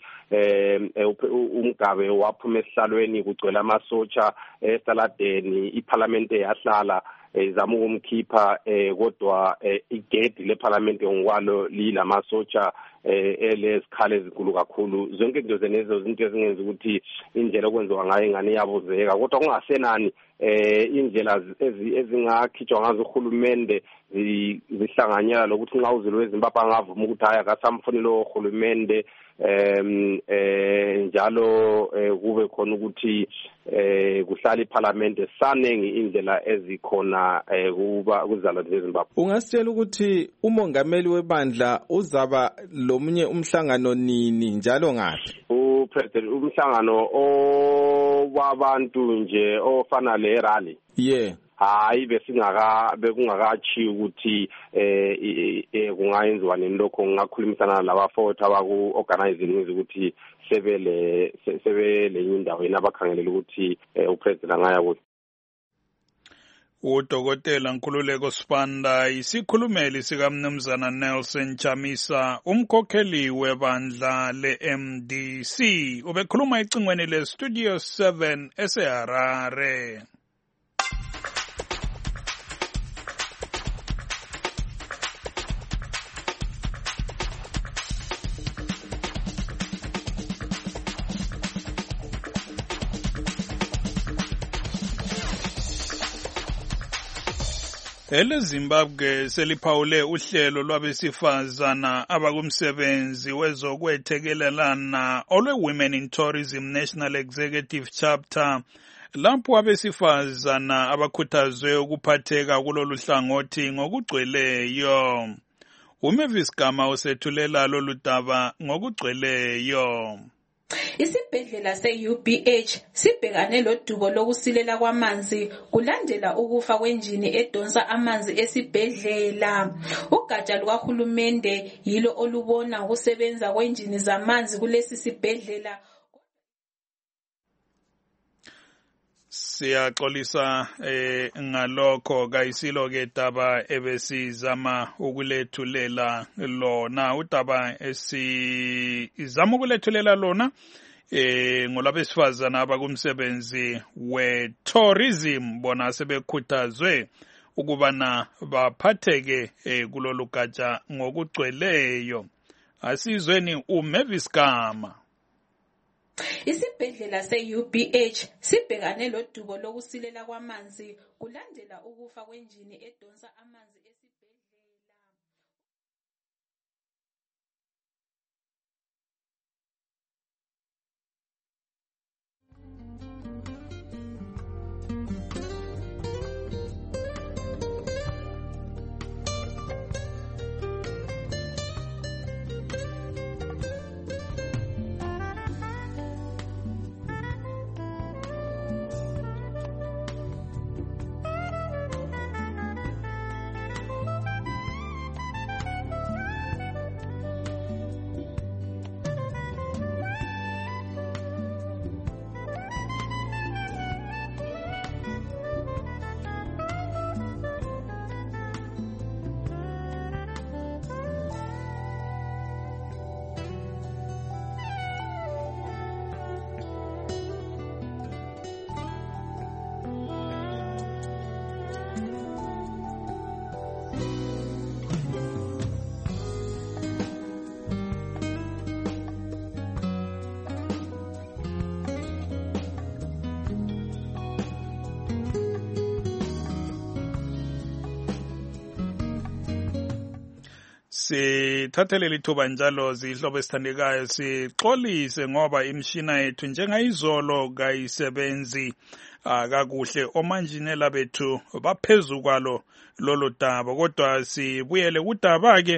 uMgabe waphuma esihlalweni kugcwele amasotsha esaladeni, iparliamente yahlala izama ukumkhipha kodwa igedi leparliamente ngokwalo lilamasotsha elezikhali ezinkulu kakhulu. Zonke into zenezo zinto ezingenza ukuthi indlela okwenziwa ngayo ingane iyabuzeka, kodwa kungasenani indlela ezingakhitshwa ngazo uhulumende zihlanganyela lokuthi nxa uzulu weZimbabwe angavuma ukuthi hayi akasamfunile uhulumende njalo kube khona ukuthi kuhlala iparliamente sanengi indlela ezikhona kuba kuzala zeZimbabwe. Ungasitshela ukuthi umongameli webandla uzaba lomunye umhlangano nini njalo ngaphi? President umhlangano wabantu nje ofana le rally hayi bekungakachi ukuthi kungayenziwa nini lokho. Ngakhulumisana laba 40 abaku-organizing ukuthi sebele indaweni abakhangelela ukuthi upresident angaya kuthi. Udokotela Nkululeko Sibanda isikhulumeli sikaMnumzana Nelson Chamisa, umkhokheli webandla le-MDC, ubekhuluma ecingweni le-Studio 7 eseHarare. EleZimbabwe seliphawule uhlelo lwabesifazana abakumsebenzi wezokwethekelelana olwe-Women in Tourism National Executive Chapter, lapho abesifazana abakhuthazwe ukuphatheka kulolu hlangothi ngokugcweleyo. uMavis Gama usethulela lolu daba ngokugcweleyo. Isibhedlela se-UBH sibhekane lodubo lokusilela kwamanzi kulandela ukufa kwenjini edonsa amanzi esibhedlela. Ugatsha lukahulumende yilo olubona ukusebenza kwenjini zamanzi kulesi sibhedlela. Siyaxolisa ngalokho kayisilo ke daba ebesizama ukulethulela lona. Udaba esizama ukulethulela lona ngolabesifazana abakumsebenzi we-tourism, bona sebekhuthazwe ukubana baphatheke kulolu gatsha ngokugcweleyo. Asizweni uMavis Gama. Isibhedlela se-UBH sibhekane lodubo lokusilela kwamanzi kulandela ukufa kwenjini edonsa amanzi esibhedlela. Sithathele lithuba njalo zihlobo esithandekayo sixolise ngoba imishina yethu njengayizolo kayisebenzi kakuhle. Omanjinela bethu baphezu kwalo lolo daba, kodwa sibuyele kudaba ke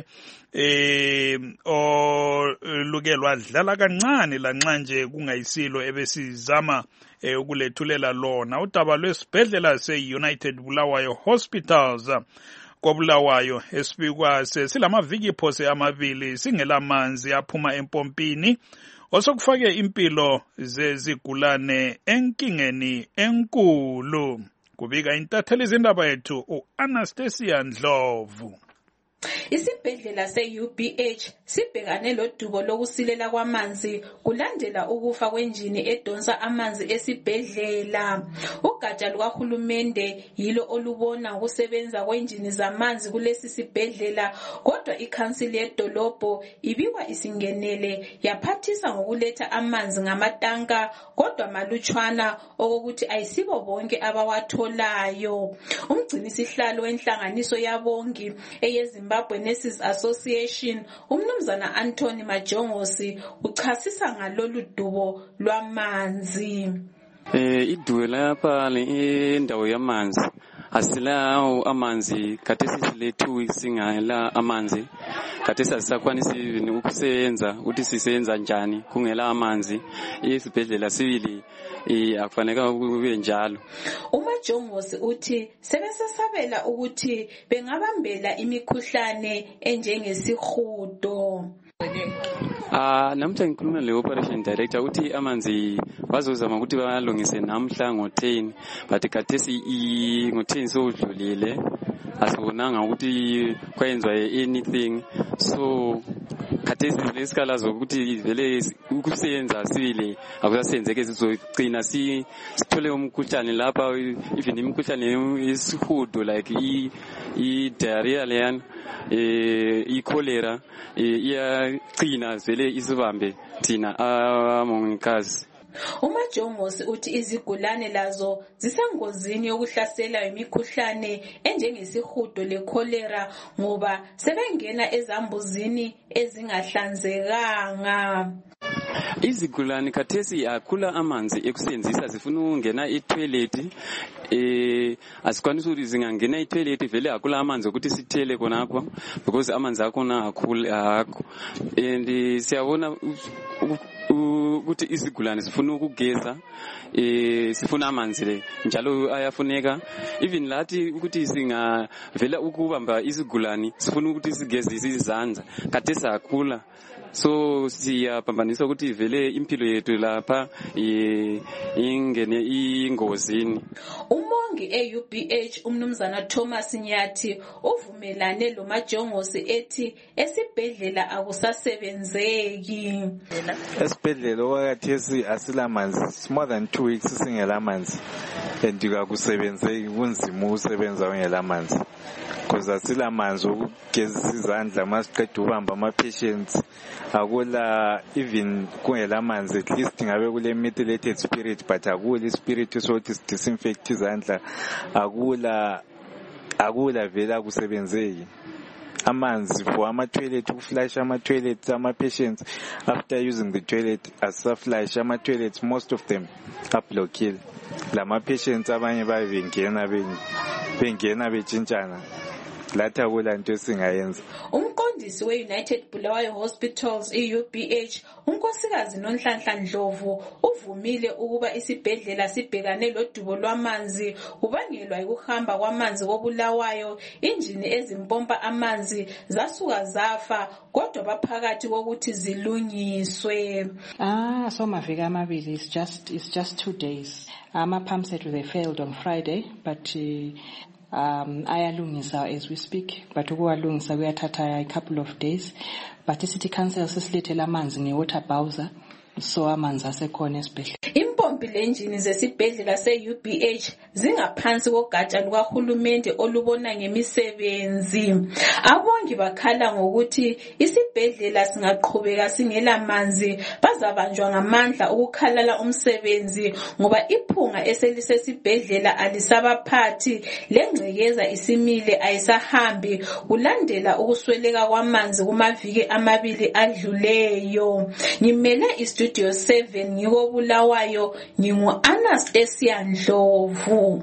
oluke lwadlala kancane lanxa nje kungayisilo ebesizama ukulethulela lona. Udaba lwesibhedlela se-United Bulawayo Hospitals koBulawayo esibikwa silamaviki phose amabili singelamanzi aphuma empompini osokufake impilo zezigulane enkingeni enkulu. Kubika intatheli izindaba yethu uAnastasia Ndlovu. Isibhedlela se-UBH sibhekane lodubo lokusilela kwamanzi kulandela ukufa kwenjini edonsa amanzi esibhedlela. Ugatsha lukahulumende yilo olubona ukusebenza kwenjini zamanzi kulesi sibhedlela, kodwa ikhansili yedolobho ibikwa isingenele yaphathisa ngokuletha amanzi ngamatanka, kodwa malutshwana okokuthi ayisibo bonke abawatholayo. Umgcinisihlalo wenhlanganiso yabongi eyeZimbabwe Nurses Association, uMnumzana Anthony Majongosi, uchasisa ngalolu dubo lwamanzi. Idubo lapha indawo yamanzi asilawo amanzi khathesi sile 2 weeks singela amanzi khathesi asisakwanisi ukusebenza ukuthi sisebenza njani kungela amanzi isibhedlela sibili akufaneka kube njalo. uMajongosi uthi sebesesabela ukuthi bengabambela imikhuhlane enjengesihudo. Namhla ngikhuluma le-operation director uthi amanzi bazozama ukuthi balungise namhla ngo-10 but khathesi ngo-10 sowudlulile asibonanga ukuthi kwayenzwa anything so khathesi lesikhalazo ukuthi vele ukusebenza sibili akusasenzeke sizogcina sithole umkhuhlane lapha even imikhuhlane yesihudo like i-diarrhea leyana i-cholera iyagcina vele isibambe thina amongikazi. uMajongosi uthi izigulane lazo zisengozini yokuhlaselwa yimikhuhlane enjengesihudo le-cholera ngoba sebengena ezambuzini ezingahlanzekanga. Izigulane khathesi akula amanzi ekusebenzisa zifuna ukungena etoilet asikwanisa ukuthi zingangena etoilet vele akula amanzi ukuthi sithele khonapho because amanzi akhona akho and siyabona ukuthi izigulane sifuna ukugeza sifuna amanzi le njalo ayafuneka even lathi ukuthi singavela ukubamba izigulane sifuna ukuthi sigezise izandla khathesi akula so siyaphambanisa ukuthi vele impilo yethu lapha ingene ingozini. Umongi e-UBH umnumzana Thomas Nyathi uvumelane lo Majongosi ethi esibhedlela akusasebenzeki. Esibhedlela okwakhathesi asilamanzi more than 2 weeks singela manzi and akusebenzeki kunzima ukusebenza ungela manzi because asilamanzi ukugezisa izandla masiqeda ubamba ama-patients akula even kungela manzi at least ngabe kule methylated spirit but akula ispirit sokuthi disinfect izandla akula vele akusebenzeki. Amanzi for ama-toilet ukuflash ama-toilet ama-patients after using the toilet asaflash ama-toilets most of them ablockile lama-patients abanye bengena betshintshana lathi akula nto esingayenza. Umqondisi we-United Bulawayo Hospitals i-UBH unkosikazi Nonhlanhla Ndlovu uvumile ukuba isibhedlela sibhekane lodubo lwamanzi kubangelwa ukuhamba kwamanzi koBulawayo injini ezimpompa amanzi zasuka zafa kodwa baphakathi kokuthi zilungiswe. So maviki amabili it's just 2 days. Ama-pumps that they failed on Friday but ayalungisa as we speak but ukuwalungisa kuyathatha a couple of days but i-city council sesilethela amanzi nge-water bowser so amanzi asekhona esibhedlela. Impompi lenjini zesibhedlela se-UBH zingaphansi kogatsha lukahulumende olubona ngemisebenzi. Abongi bakhala ngokuthi isibhedlela singaqhubeka singela manzi bazabanjwa ngamandla ukukhalala umsebenzi ngoba iphunga eselisesibhedlela alisabaphathi lengcekeza isimile ayisahambi kulandela ukusweleka kwamanzi kumaviki amabili adluleyo. Ngimele istudio 7 ngiko Bulawayo ngingu-Anastasia Ndlovu.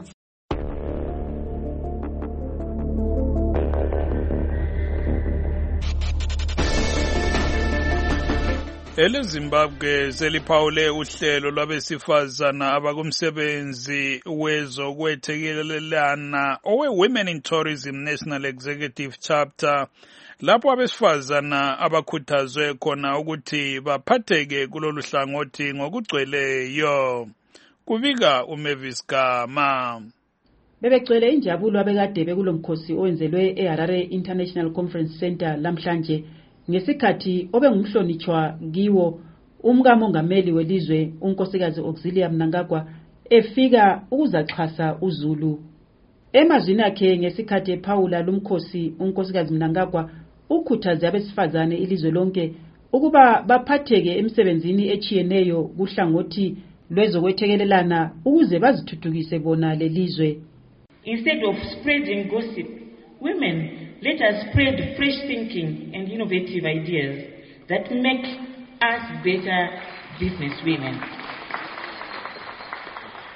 EleZimbabwe seliphawule uhlelo lwabesifazana abakumsebenzi wezokwethekelelana owe-Women in Tourism National Executive Chapter lapho abesifazana abakhuthazwe khona ukuthi baphatheke kulolu hlangothi ngokugcweleyo. Kubika uMavis Gama. Bebegcwele injabulo abekade bekulomkhosi owenzelwe eHarare International Conference Center lamhlanje ngesikhathi obengumhlonitshwa kiwo umkamongameli welizwe unkosikazi Auxilia Mnangagwa efika ukuzaxhasa uZulu. Emazwini akhe ngesikhathi ephawula lumkhosi unkosikazi Mnangagwa ukhuthaze abesifazane ilizwe lonke ukuba baphatheke emsebenzini echiyeneyo kuhlangothi lwezokwethekelelana ukuze bazithuthukise bona lelizwe. Instead of spreading gossip, women, let us spread fresh thinking and innovative ideas that make us better business women.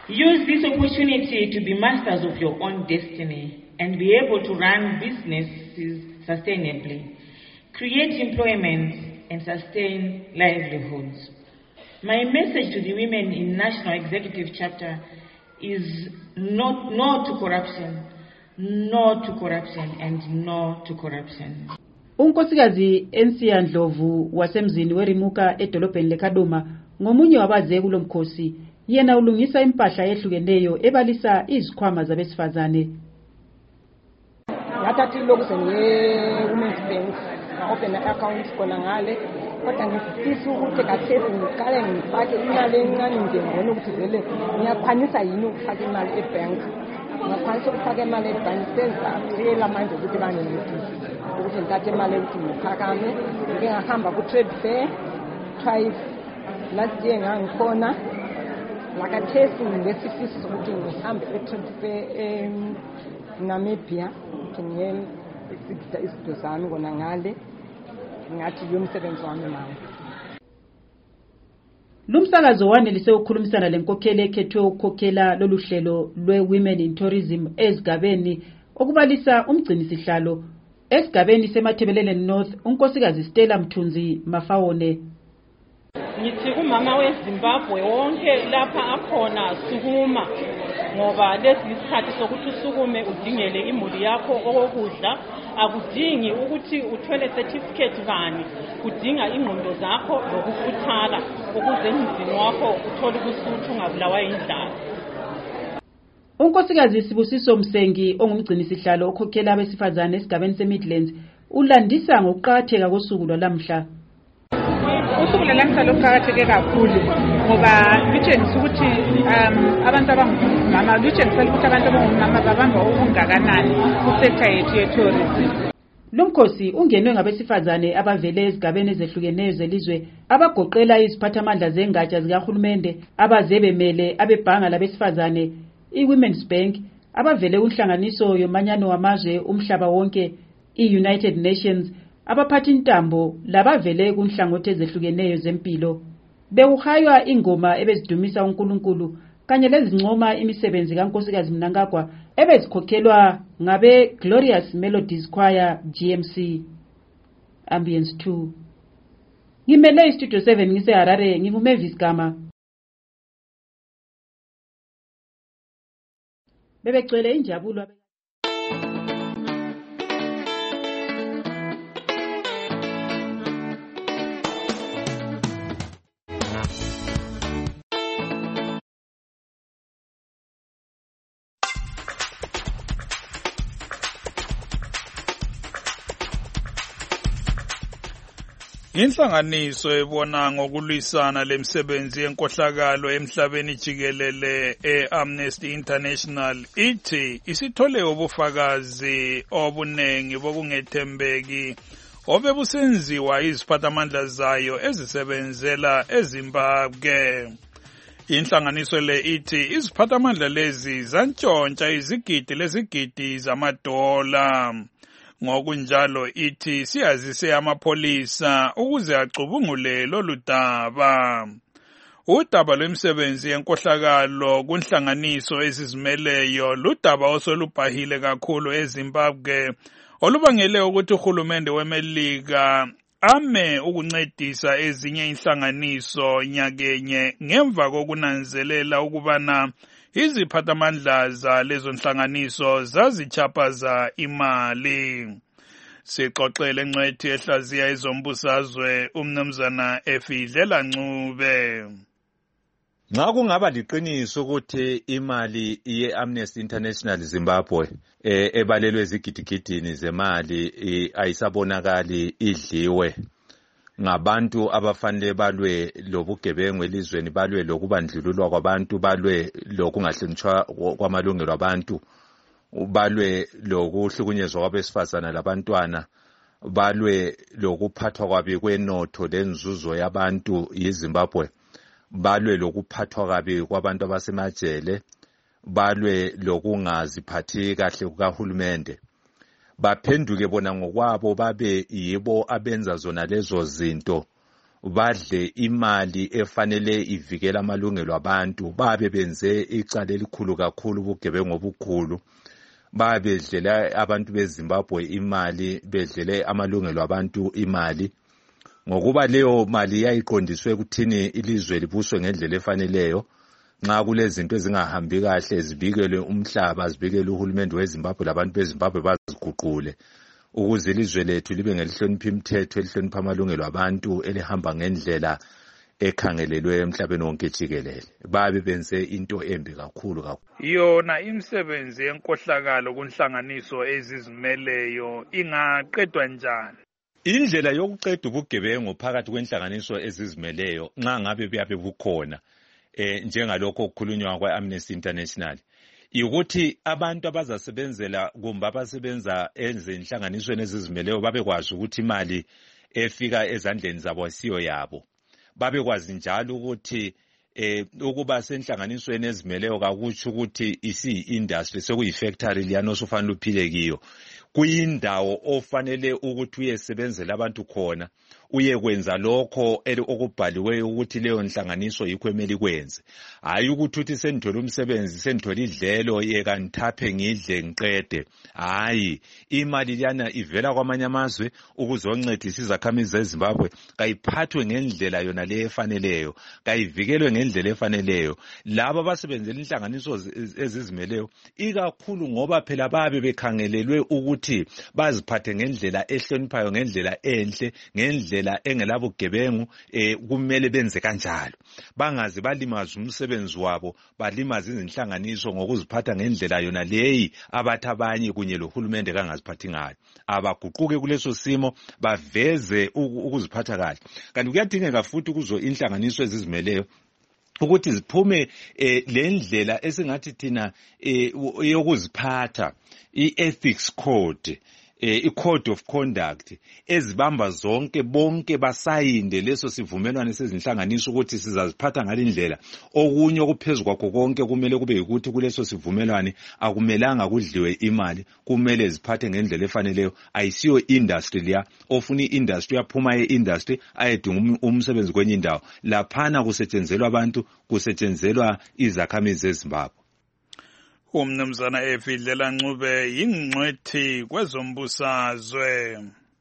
Use this opportunity to be masters of your own destiny and be able to run businesses sustainably, create employment and sustain livelihoods. My message to the women in National Executive Chapter is no to corruption, no to corruption and no to corruption. Unkosikazi Ensiya Ndlovu wasemzini weRimuka edolobheni leKaduma ngomunye wabaze kulo mkhosi. Yena ulungisa impahla ehlukeneyo ebalisa izikhwama zabesifazane. Ngatathi lokuse nge-Women's Bank open account khona ngale kodwa ngifisa ukuthi kathesi ngiqale ngifake imali encane nje ngibone ukuthi vele ngiyakwanisa yini ukufaka imali ebank. Ngaphansi ukufaka imali ebank senza manje ukuthi bangincedise ukuthi ngithathe imali ukuthi ngiphakame. Ngike ngahamba ku-trade fair twice last year ngangikhona. Lakathesi ngesifiso sokuthi ngihambe e-trade fair Namibia ukuthi ngiye izinto zami kona ngale ngathi yomsebenzi wami mama. Lumsakazo wanelise ukukhulumisana lenkokheli ekhethwe ukukhokhela lolu hlelo lwe-Women in Tourism ezigabeni okubalisa umgcinisihlalo esigabeni seMathebelele North unkosikazi Stella Mthunzi Mafawone. Ngithi kumama weZimbabwe wonke lapha akhona sukuma ngoba lesi isikhathi sokuthi usukume udingele imuli yakho okokudla akudingi ukuthi uthole certificate bani kudinga ingqondo zakho lokukhuthala ukuze emzini wakho uthole ukusuthu ungabulawa indlala. Unkosikazi Sibusiso Msengi ongumgcinisihlalo okhokhela abesifazane esigabeni seMidlands ulandisa ngokuqhatheka kosuku lwalamhla. Usuku lwalamhla luqhatheke kakhulu ngoba lutshengisa ukuthi abantu abangomama lutshengisa ukuthi abantu abangomama babamba okungakanani ku-sector yethu ye-tourism. Lumkhosi ungenwe ngabesifazane abavele ezigabeni ezehlukeneyo zelizwe abagoqela iziphathamandla zengatsha zikahulumende abaze bemele abebhanga labesifazane i-Women's Bank abavele kunhlanganiso yomanyano wamazwe umhlaba wonke i-United Nations abaphathi intambo labavele kunhlangothi ezehlukeneyo zempilo. Bekuhaywa ingoma ebezidumisa uNkulunkulu kanye lezincoma imisebenzi kaNkosikazi Mnangagwa ebezikhokhelwa ngabe Glorious Melodies Choir GMC. Ambience 2. Ngimele iStudio 7 ngiseHarare nginguMavis Gama. Bebegcwele injabulo Inhlanganiso ebona ngokulwisana lemsebenzi yenkohlakalo emhlabeni jikelele eAmnesty International ithi isithole ubufakazi obunengi bokungethembeki obebusenziwa iziphathamandla zayo ezisebenzela eZimbabwe. Inhlanganiso le ithi iziphathamandla lezi zantshontsha izigidi zamadola. Ngokunjalo ithi siyazise amapholisa ukuze acubungule lolu daba. Udaba lwemisebenzi yenkohlakalo kunhlanganiso ezizimeleyo ludaba osolubhahile kakhulu eZimbabwe olubangele ukuthi uhulumende weMelika ame ukuncedisa ezinye inhlanganiso nyakenye ngemva kokunanzelela ukubana iziphathamandla zalezo nhlanganiso zazichaphaza imali. Sixoxele ngcwethi ehlaziya izombusazwe umnumzana Efidlela Ncube. Nxa kungaba liqiniso ukuthi imali ye-Amnesty International Zimbabwe ebalelwe izigidigidini zemali ayisabonakali idliwe ngabantu abafanele balwe lobugebengu elizweni, balwe lokubandlululwa kwabantu, balwe lokungahlonitshwa kwamalungelo abantu, balwe lokuhlukunyezwa kwabesifazana labantwana, balwe lokuphathwa kwabi kwenotho lenzuzo yabantu yiZimbabwe, balwe lokuphathwa kabi kwabantu abasemajele, balwe lokungaziphathi kahle kukahulumende. Baphenduke bona ngokwabo babe yibo abenza zona lezo zinto badle imali efanele ivikela amalungelo abantu, babe benze icala elikhulu kakhulu ubugebengu obukhulu, bedlela abantu beZimbabwe imali, bedlele amalungelo abantu imali, ngokuba leyo mali yayiqondiswe kuthini ilizwe libuswe ngendlela efaneleyo. Nxa kulezinto ezingahambi kahle zibikelwe umhlaba, zibikelwe uhulumende weZimbabwe labantu beZimbabwe baziguqule ukuze ilizwe lethu libe ngelihlonipha imithetho, elihlonipha amalungelo abantu, elihamba ngendlela ekhangelelwe emhlabeni wonke jikelele. Babe benze into embi kakhulu yona imisebenzi yenkohlakalo kunhlanganiso ezizimeleyo ingaqedwa njani? Indlela yokuqeda ubugebengu phakathi kwenhlanganiso ezizimeleyo nxa ngabe buyabe bukhona njengalokho okukhulunywa kwa-Amnesty International ukuthi abantu abazasebenzela kumbe abasebenza ezinhlanganisweni ezizimeleyo babekwazi ukuthi imali efika ezandleni zabo asiyo yabo. Babekwazi njalo ukuthi ukuba senhlanganisweni ezimeleyo kakutsho ukuthi isi-industry sekuyi-factory liyana osufanele uphile kiyo. Kuyindawo ofanele ukuthi uyesebenzela abantu khona, uyekwenza lokho okubhaliweyo ukuthi leyo nhlanganiso yikho emeli kwenze. Hayi ukuthi uthi sendithola umsebenzi, sendithola idlelo yeka ngithaphe ngidle ngiqede. Hayi, imali liyana ivela kwamanye amazwe ukuzoncedisa izakhamizi zeZimbabwe, kayiphathwe ngendlela yona le efaneleyo, kayivikelwe ngendlela efaneleyo. Laba abasebenzela inhlanganiso ezizimeleyo ikakhulu ngoba phela babe bekhangelelwe ukuthi baziphathe ngendlela ehloniphayo, ngendlela enhle, ngendlela engelabugebengu, kumele benze kanjalo. Bangaze balimaza umsebenzi wabo, balimaza izinhlanganiso ngokuziphatha ngendlela yona leyi abathi abanye kunye lohulumende kangaziphathi ngayo. Abaguquke kuleso simo, baveze ukuziphatha kahle. Kanti kuyadingeka futhi kuzo inhlanganiso ezizimeleyo ukuthi ziphume le ndlela esingathi thina yokuziphatha, i-ethics code, i-code of conduct, ezibamba zonke bonke basayinde leso sivumelwano sezinhlanganiso ukuthi sizaziphatha ngalindlela. Okunye okuphezulu kwakho konke kumele kube ukuthi kuleso sivumelwano akumelanga kudliwe imali, kumele ziphathe ngendlela efaneleyo. Ayisiyo industry liya ofuna i-industry yaphuma ye-industry ayedinga umsebenzi kwenye indawo. Laphana kusetshenzelwa abantu, kusetshenzelwa izakhamizi zeZimbabwe. Umnumzana Efidlela Ncube yingcwethi kwezombusazwe.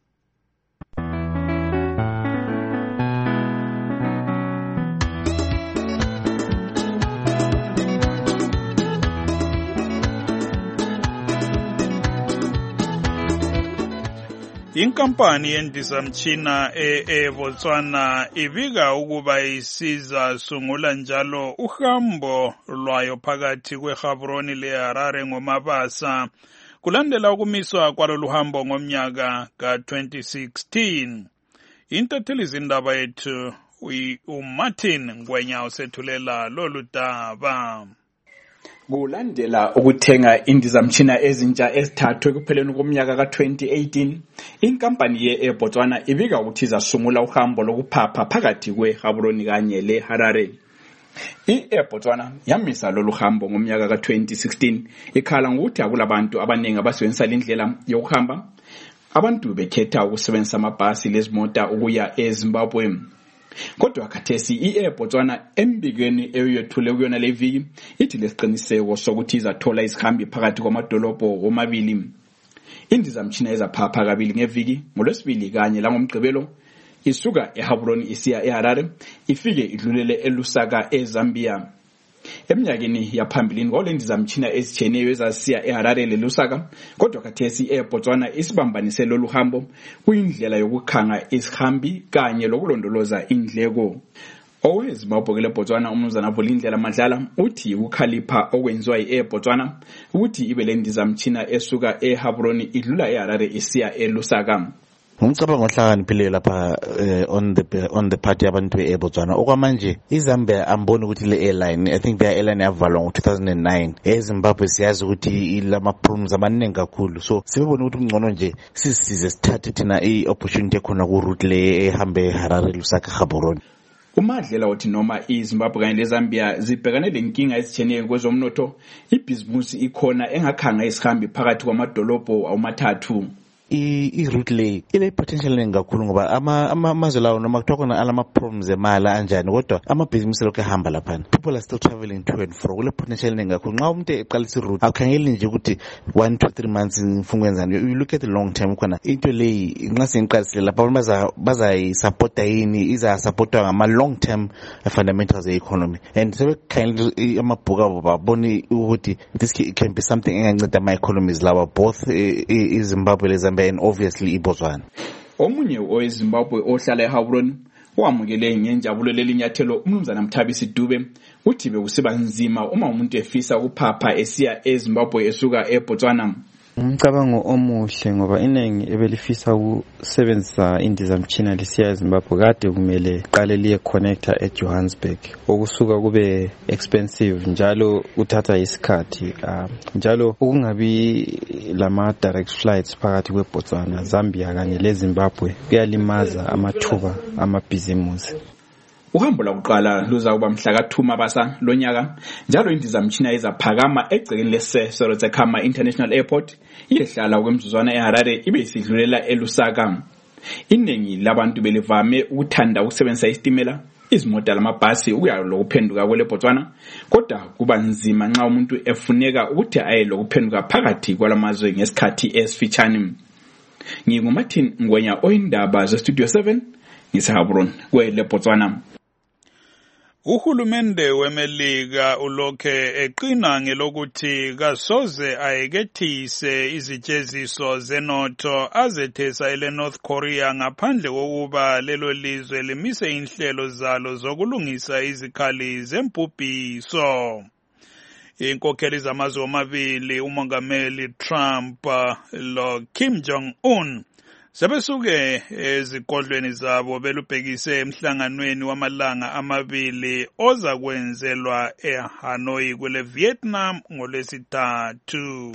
Inkampani yendizamtshina eBotswana ibika ukuba isiza sungula njalo uhambo lwayo phakathi kweGaborone leHarare ngoMabasa kulandela ukumiswa kwalolu hambo ngomnyaka ka-2016. Intatheli zindaba yethu uMartin Ngwenya usethulela lolu daba. Kulandela ukuthenga indizamtshina ezintsha ezithathwe ekupheleni komnyaka ka-2018, inkampani ye-Botswana ibika ukuthi izasungula uhambo lokuphapha phakathi kweGaborone kanye leHarare. I-Botswana yamisa lolu hambo ngomnyaka ka-2016 ikhala ngokuthi akulabantu abaningi abasebenzisa indlela yokuhamba. Abantu bekhetha ukusebenzisa amabhasi lezimota ukuya eZimbabwe. Kodwa khathesi i-Botswana embikweni eyethule kuyona le viki ithi lesiqiniseko sokuthi izathola izihambi phakathi kwamadolobho omabili. Indizamtshina ezaphapha kabili ngeviki, ngoLwesibili kanye langomgqibelo, isuka eGaborone isiya eHarare, ifike idlulele eLusaka eZambia. Eminyakeni yaphambilini kwalendizamtshina ezitshiyeneyo ezasiya eHarare leLusaka, kodwa khathesi eBotswana isibambanise lolu hambo kuyindlela yokukhanga isihambi kanye lokulondoloza indleko. OweZimbabwe leBotswana umnumzana Vulindlela Madlala uthi ukukhalipha okwenziwa eBotswana ukuthi ibe lendizamtshina esuka eGaborone idlula eHarare isiya eLusaka. Ngicabanga ngohlakaniphile lapha on the part yabantu eBotswana okwamanje iZambia amboni ukuthi le airline, I think their airline yavalwa ngo-2009. eZimbabwe siyazi ukuthi ilama problems amaningi kakhulu, so sibebona ukuthi kungcono nje sisize sithathe thina i-opportunity ekhona ku route le ehambe Harare Lusaka Gaborone. uMadlela uthi noma iZimbabwe kanye leZambia zibhekane lenkinga ezitshiyeneyo kwezomnotho, ibhizimusi ikhona engakhanga isihambi phakathi kwamadolobho amathathu. i-route le ile potential eningi kakhulu ngoba amazwe lawo noma kuthiwa khona alama-problems emali anjani kodwa amabhizinisi lokhu ehamba laphana. People are still traveling to and fro. Kule potential eningi kakhulu. Nxa umuntu eqalisa i-route awukhangeli nje ukuthi 1 to 3 months mfungo enzani. You look at the long term khona into leyi nxa seniqalisile lapha abantu bazayisupporta yini, izasupportwa ngama-long term fundamentals e-economy. And sebekhangela amabhuku abo babone ukuthi this can be something enganceda ama-economies lawa both iZimbabwe leZambia and obviously iBotswana. Omunye oweZimbabwe ohlala eHaburoni wamukele ngenjabulo lelinyathelo umnumzana Mthabisi Dube uthi bekusiba nzima uma umuntu efisa ukuphapha esiya eZimbabwe esuka eBotswana. Umcabango omuhle ngoba inengi ebelifisa ukusebenzisa indizamtshina lisiya eZimbabwe kade kumele qale liye connector eJohannesburg okusuka kube expensive njalo uthatha isikhathi njalo ukungabi lama direct flights phakathi kweBotswana, Zambia kanye leZimbabwe kuyalimaza amathuba amabhizimusi. Uhambo lokuqala luza kuba mhla ka-2 Mabasa lonyaka njalo indizamtshina izaphakama egcekeni leSerotsakama International Airport iyehlala kwemzuzwana eHarare ibe isidlulela eLusaka. Iningi labantu belivame ukuthanda ukusebenzisa isitimela, izimota lamabhasi ukuya lokuphenduka kweleBotswana kodwa kuba nzima nxa umuntu efuneka ukuthi aye lokuphenduka phakathi kwalamazwe ngesikhathi esifitshane. NginguMartin Ngwenya oyindaba zeStudio 7 ngiseHaburoni kweleBotswana. Uhulumende weMelika ulokhe eqina ngelokuthi kasoze ayekethise izitsheziso zenotho azethesa eleNorth Korea ngaphandle kokuba lelo lizwe limise inhlelo zalo zokulungisa izikhali zembubhiso. Inkokheli zamazwe omabili umongameli Trump lo Kim Jong-un sebesuke ezikodlweni zabo belubhekise emhlanganweni wamalanga amabili oza kwenzelwa eHanoi kule Vietnam ngoLwesithathu.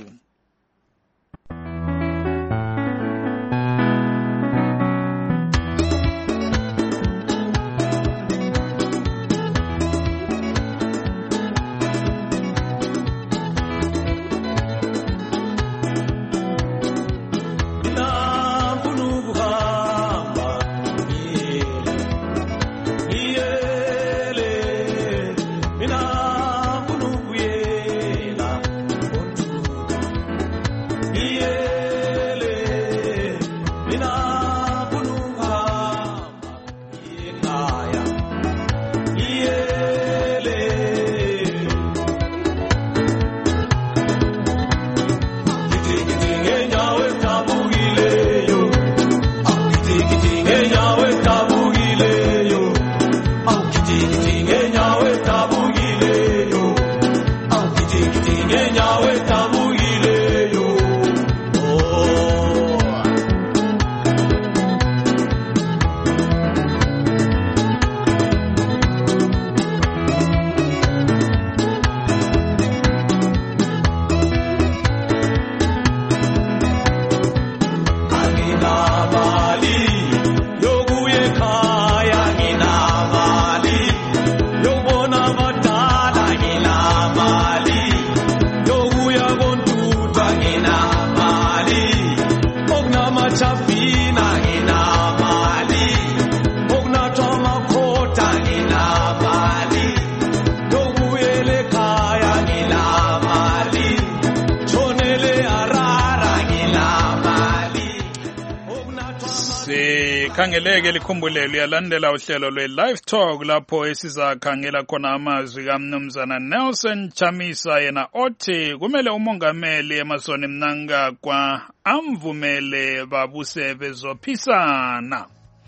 Khangeleke likhumbulelo yalandela uhlelo lwe-Live Talk lapho esizakhangela khona amazwi kaMnumzana Nelson Chamisa yena othi kumele umongameli Emmerson Mnangagwa amvumele babuse bezophisana.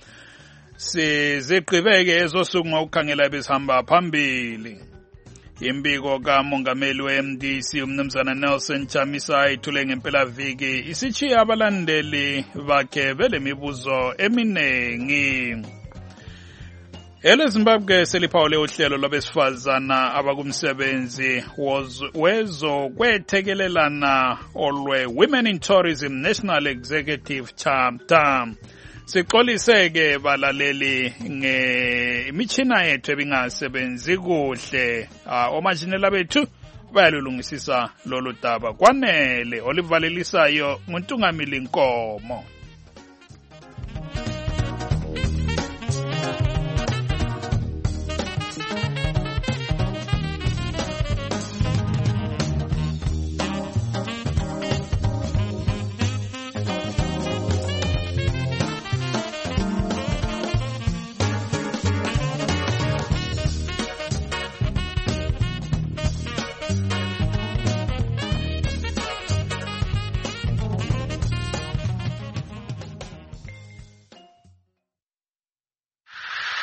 Siziqhubeke ezosuku ngokukhangela besihamba phambili. Imbiko kamongameli we-MDC uMnumzana Nelson Chamisa ithule ngempelaviki isichiya abalandeli bakhe belemibuzo eminengi. EleZimbabwe seliphawule uhlelo lwabesifazana abakumsebenzi wezokwethekelelana olwe-Women in Tourism National Executive Chapter. Sixoliseke balaleli ngemichina yethu ebingasebenzi kuhle. Omanjinela bethu bayalulungisisa lolu daba. Kwanele olivalelisayo nguNtungamili Nkomo.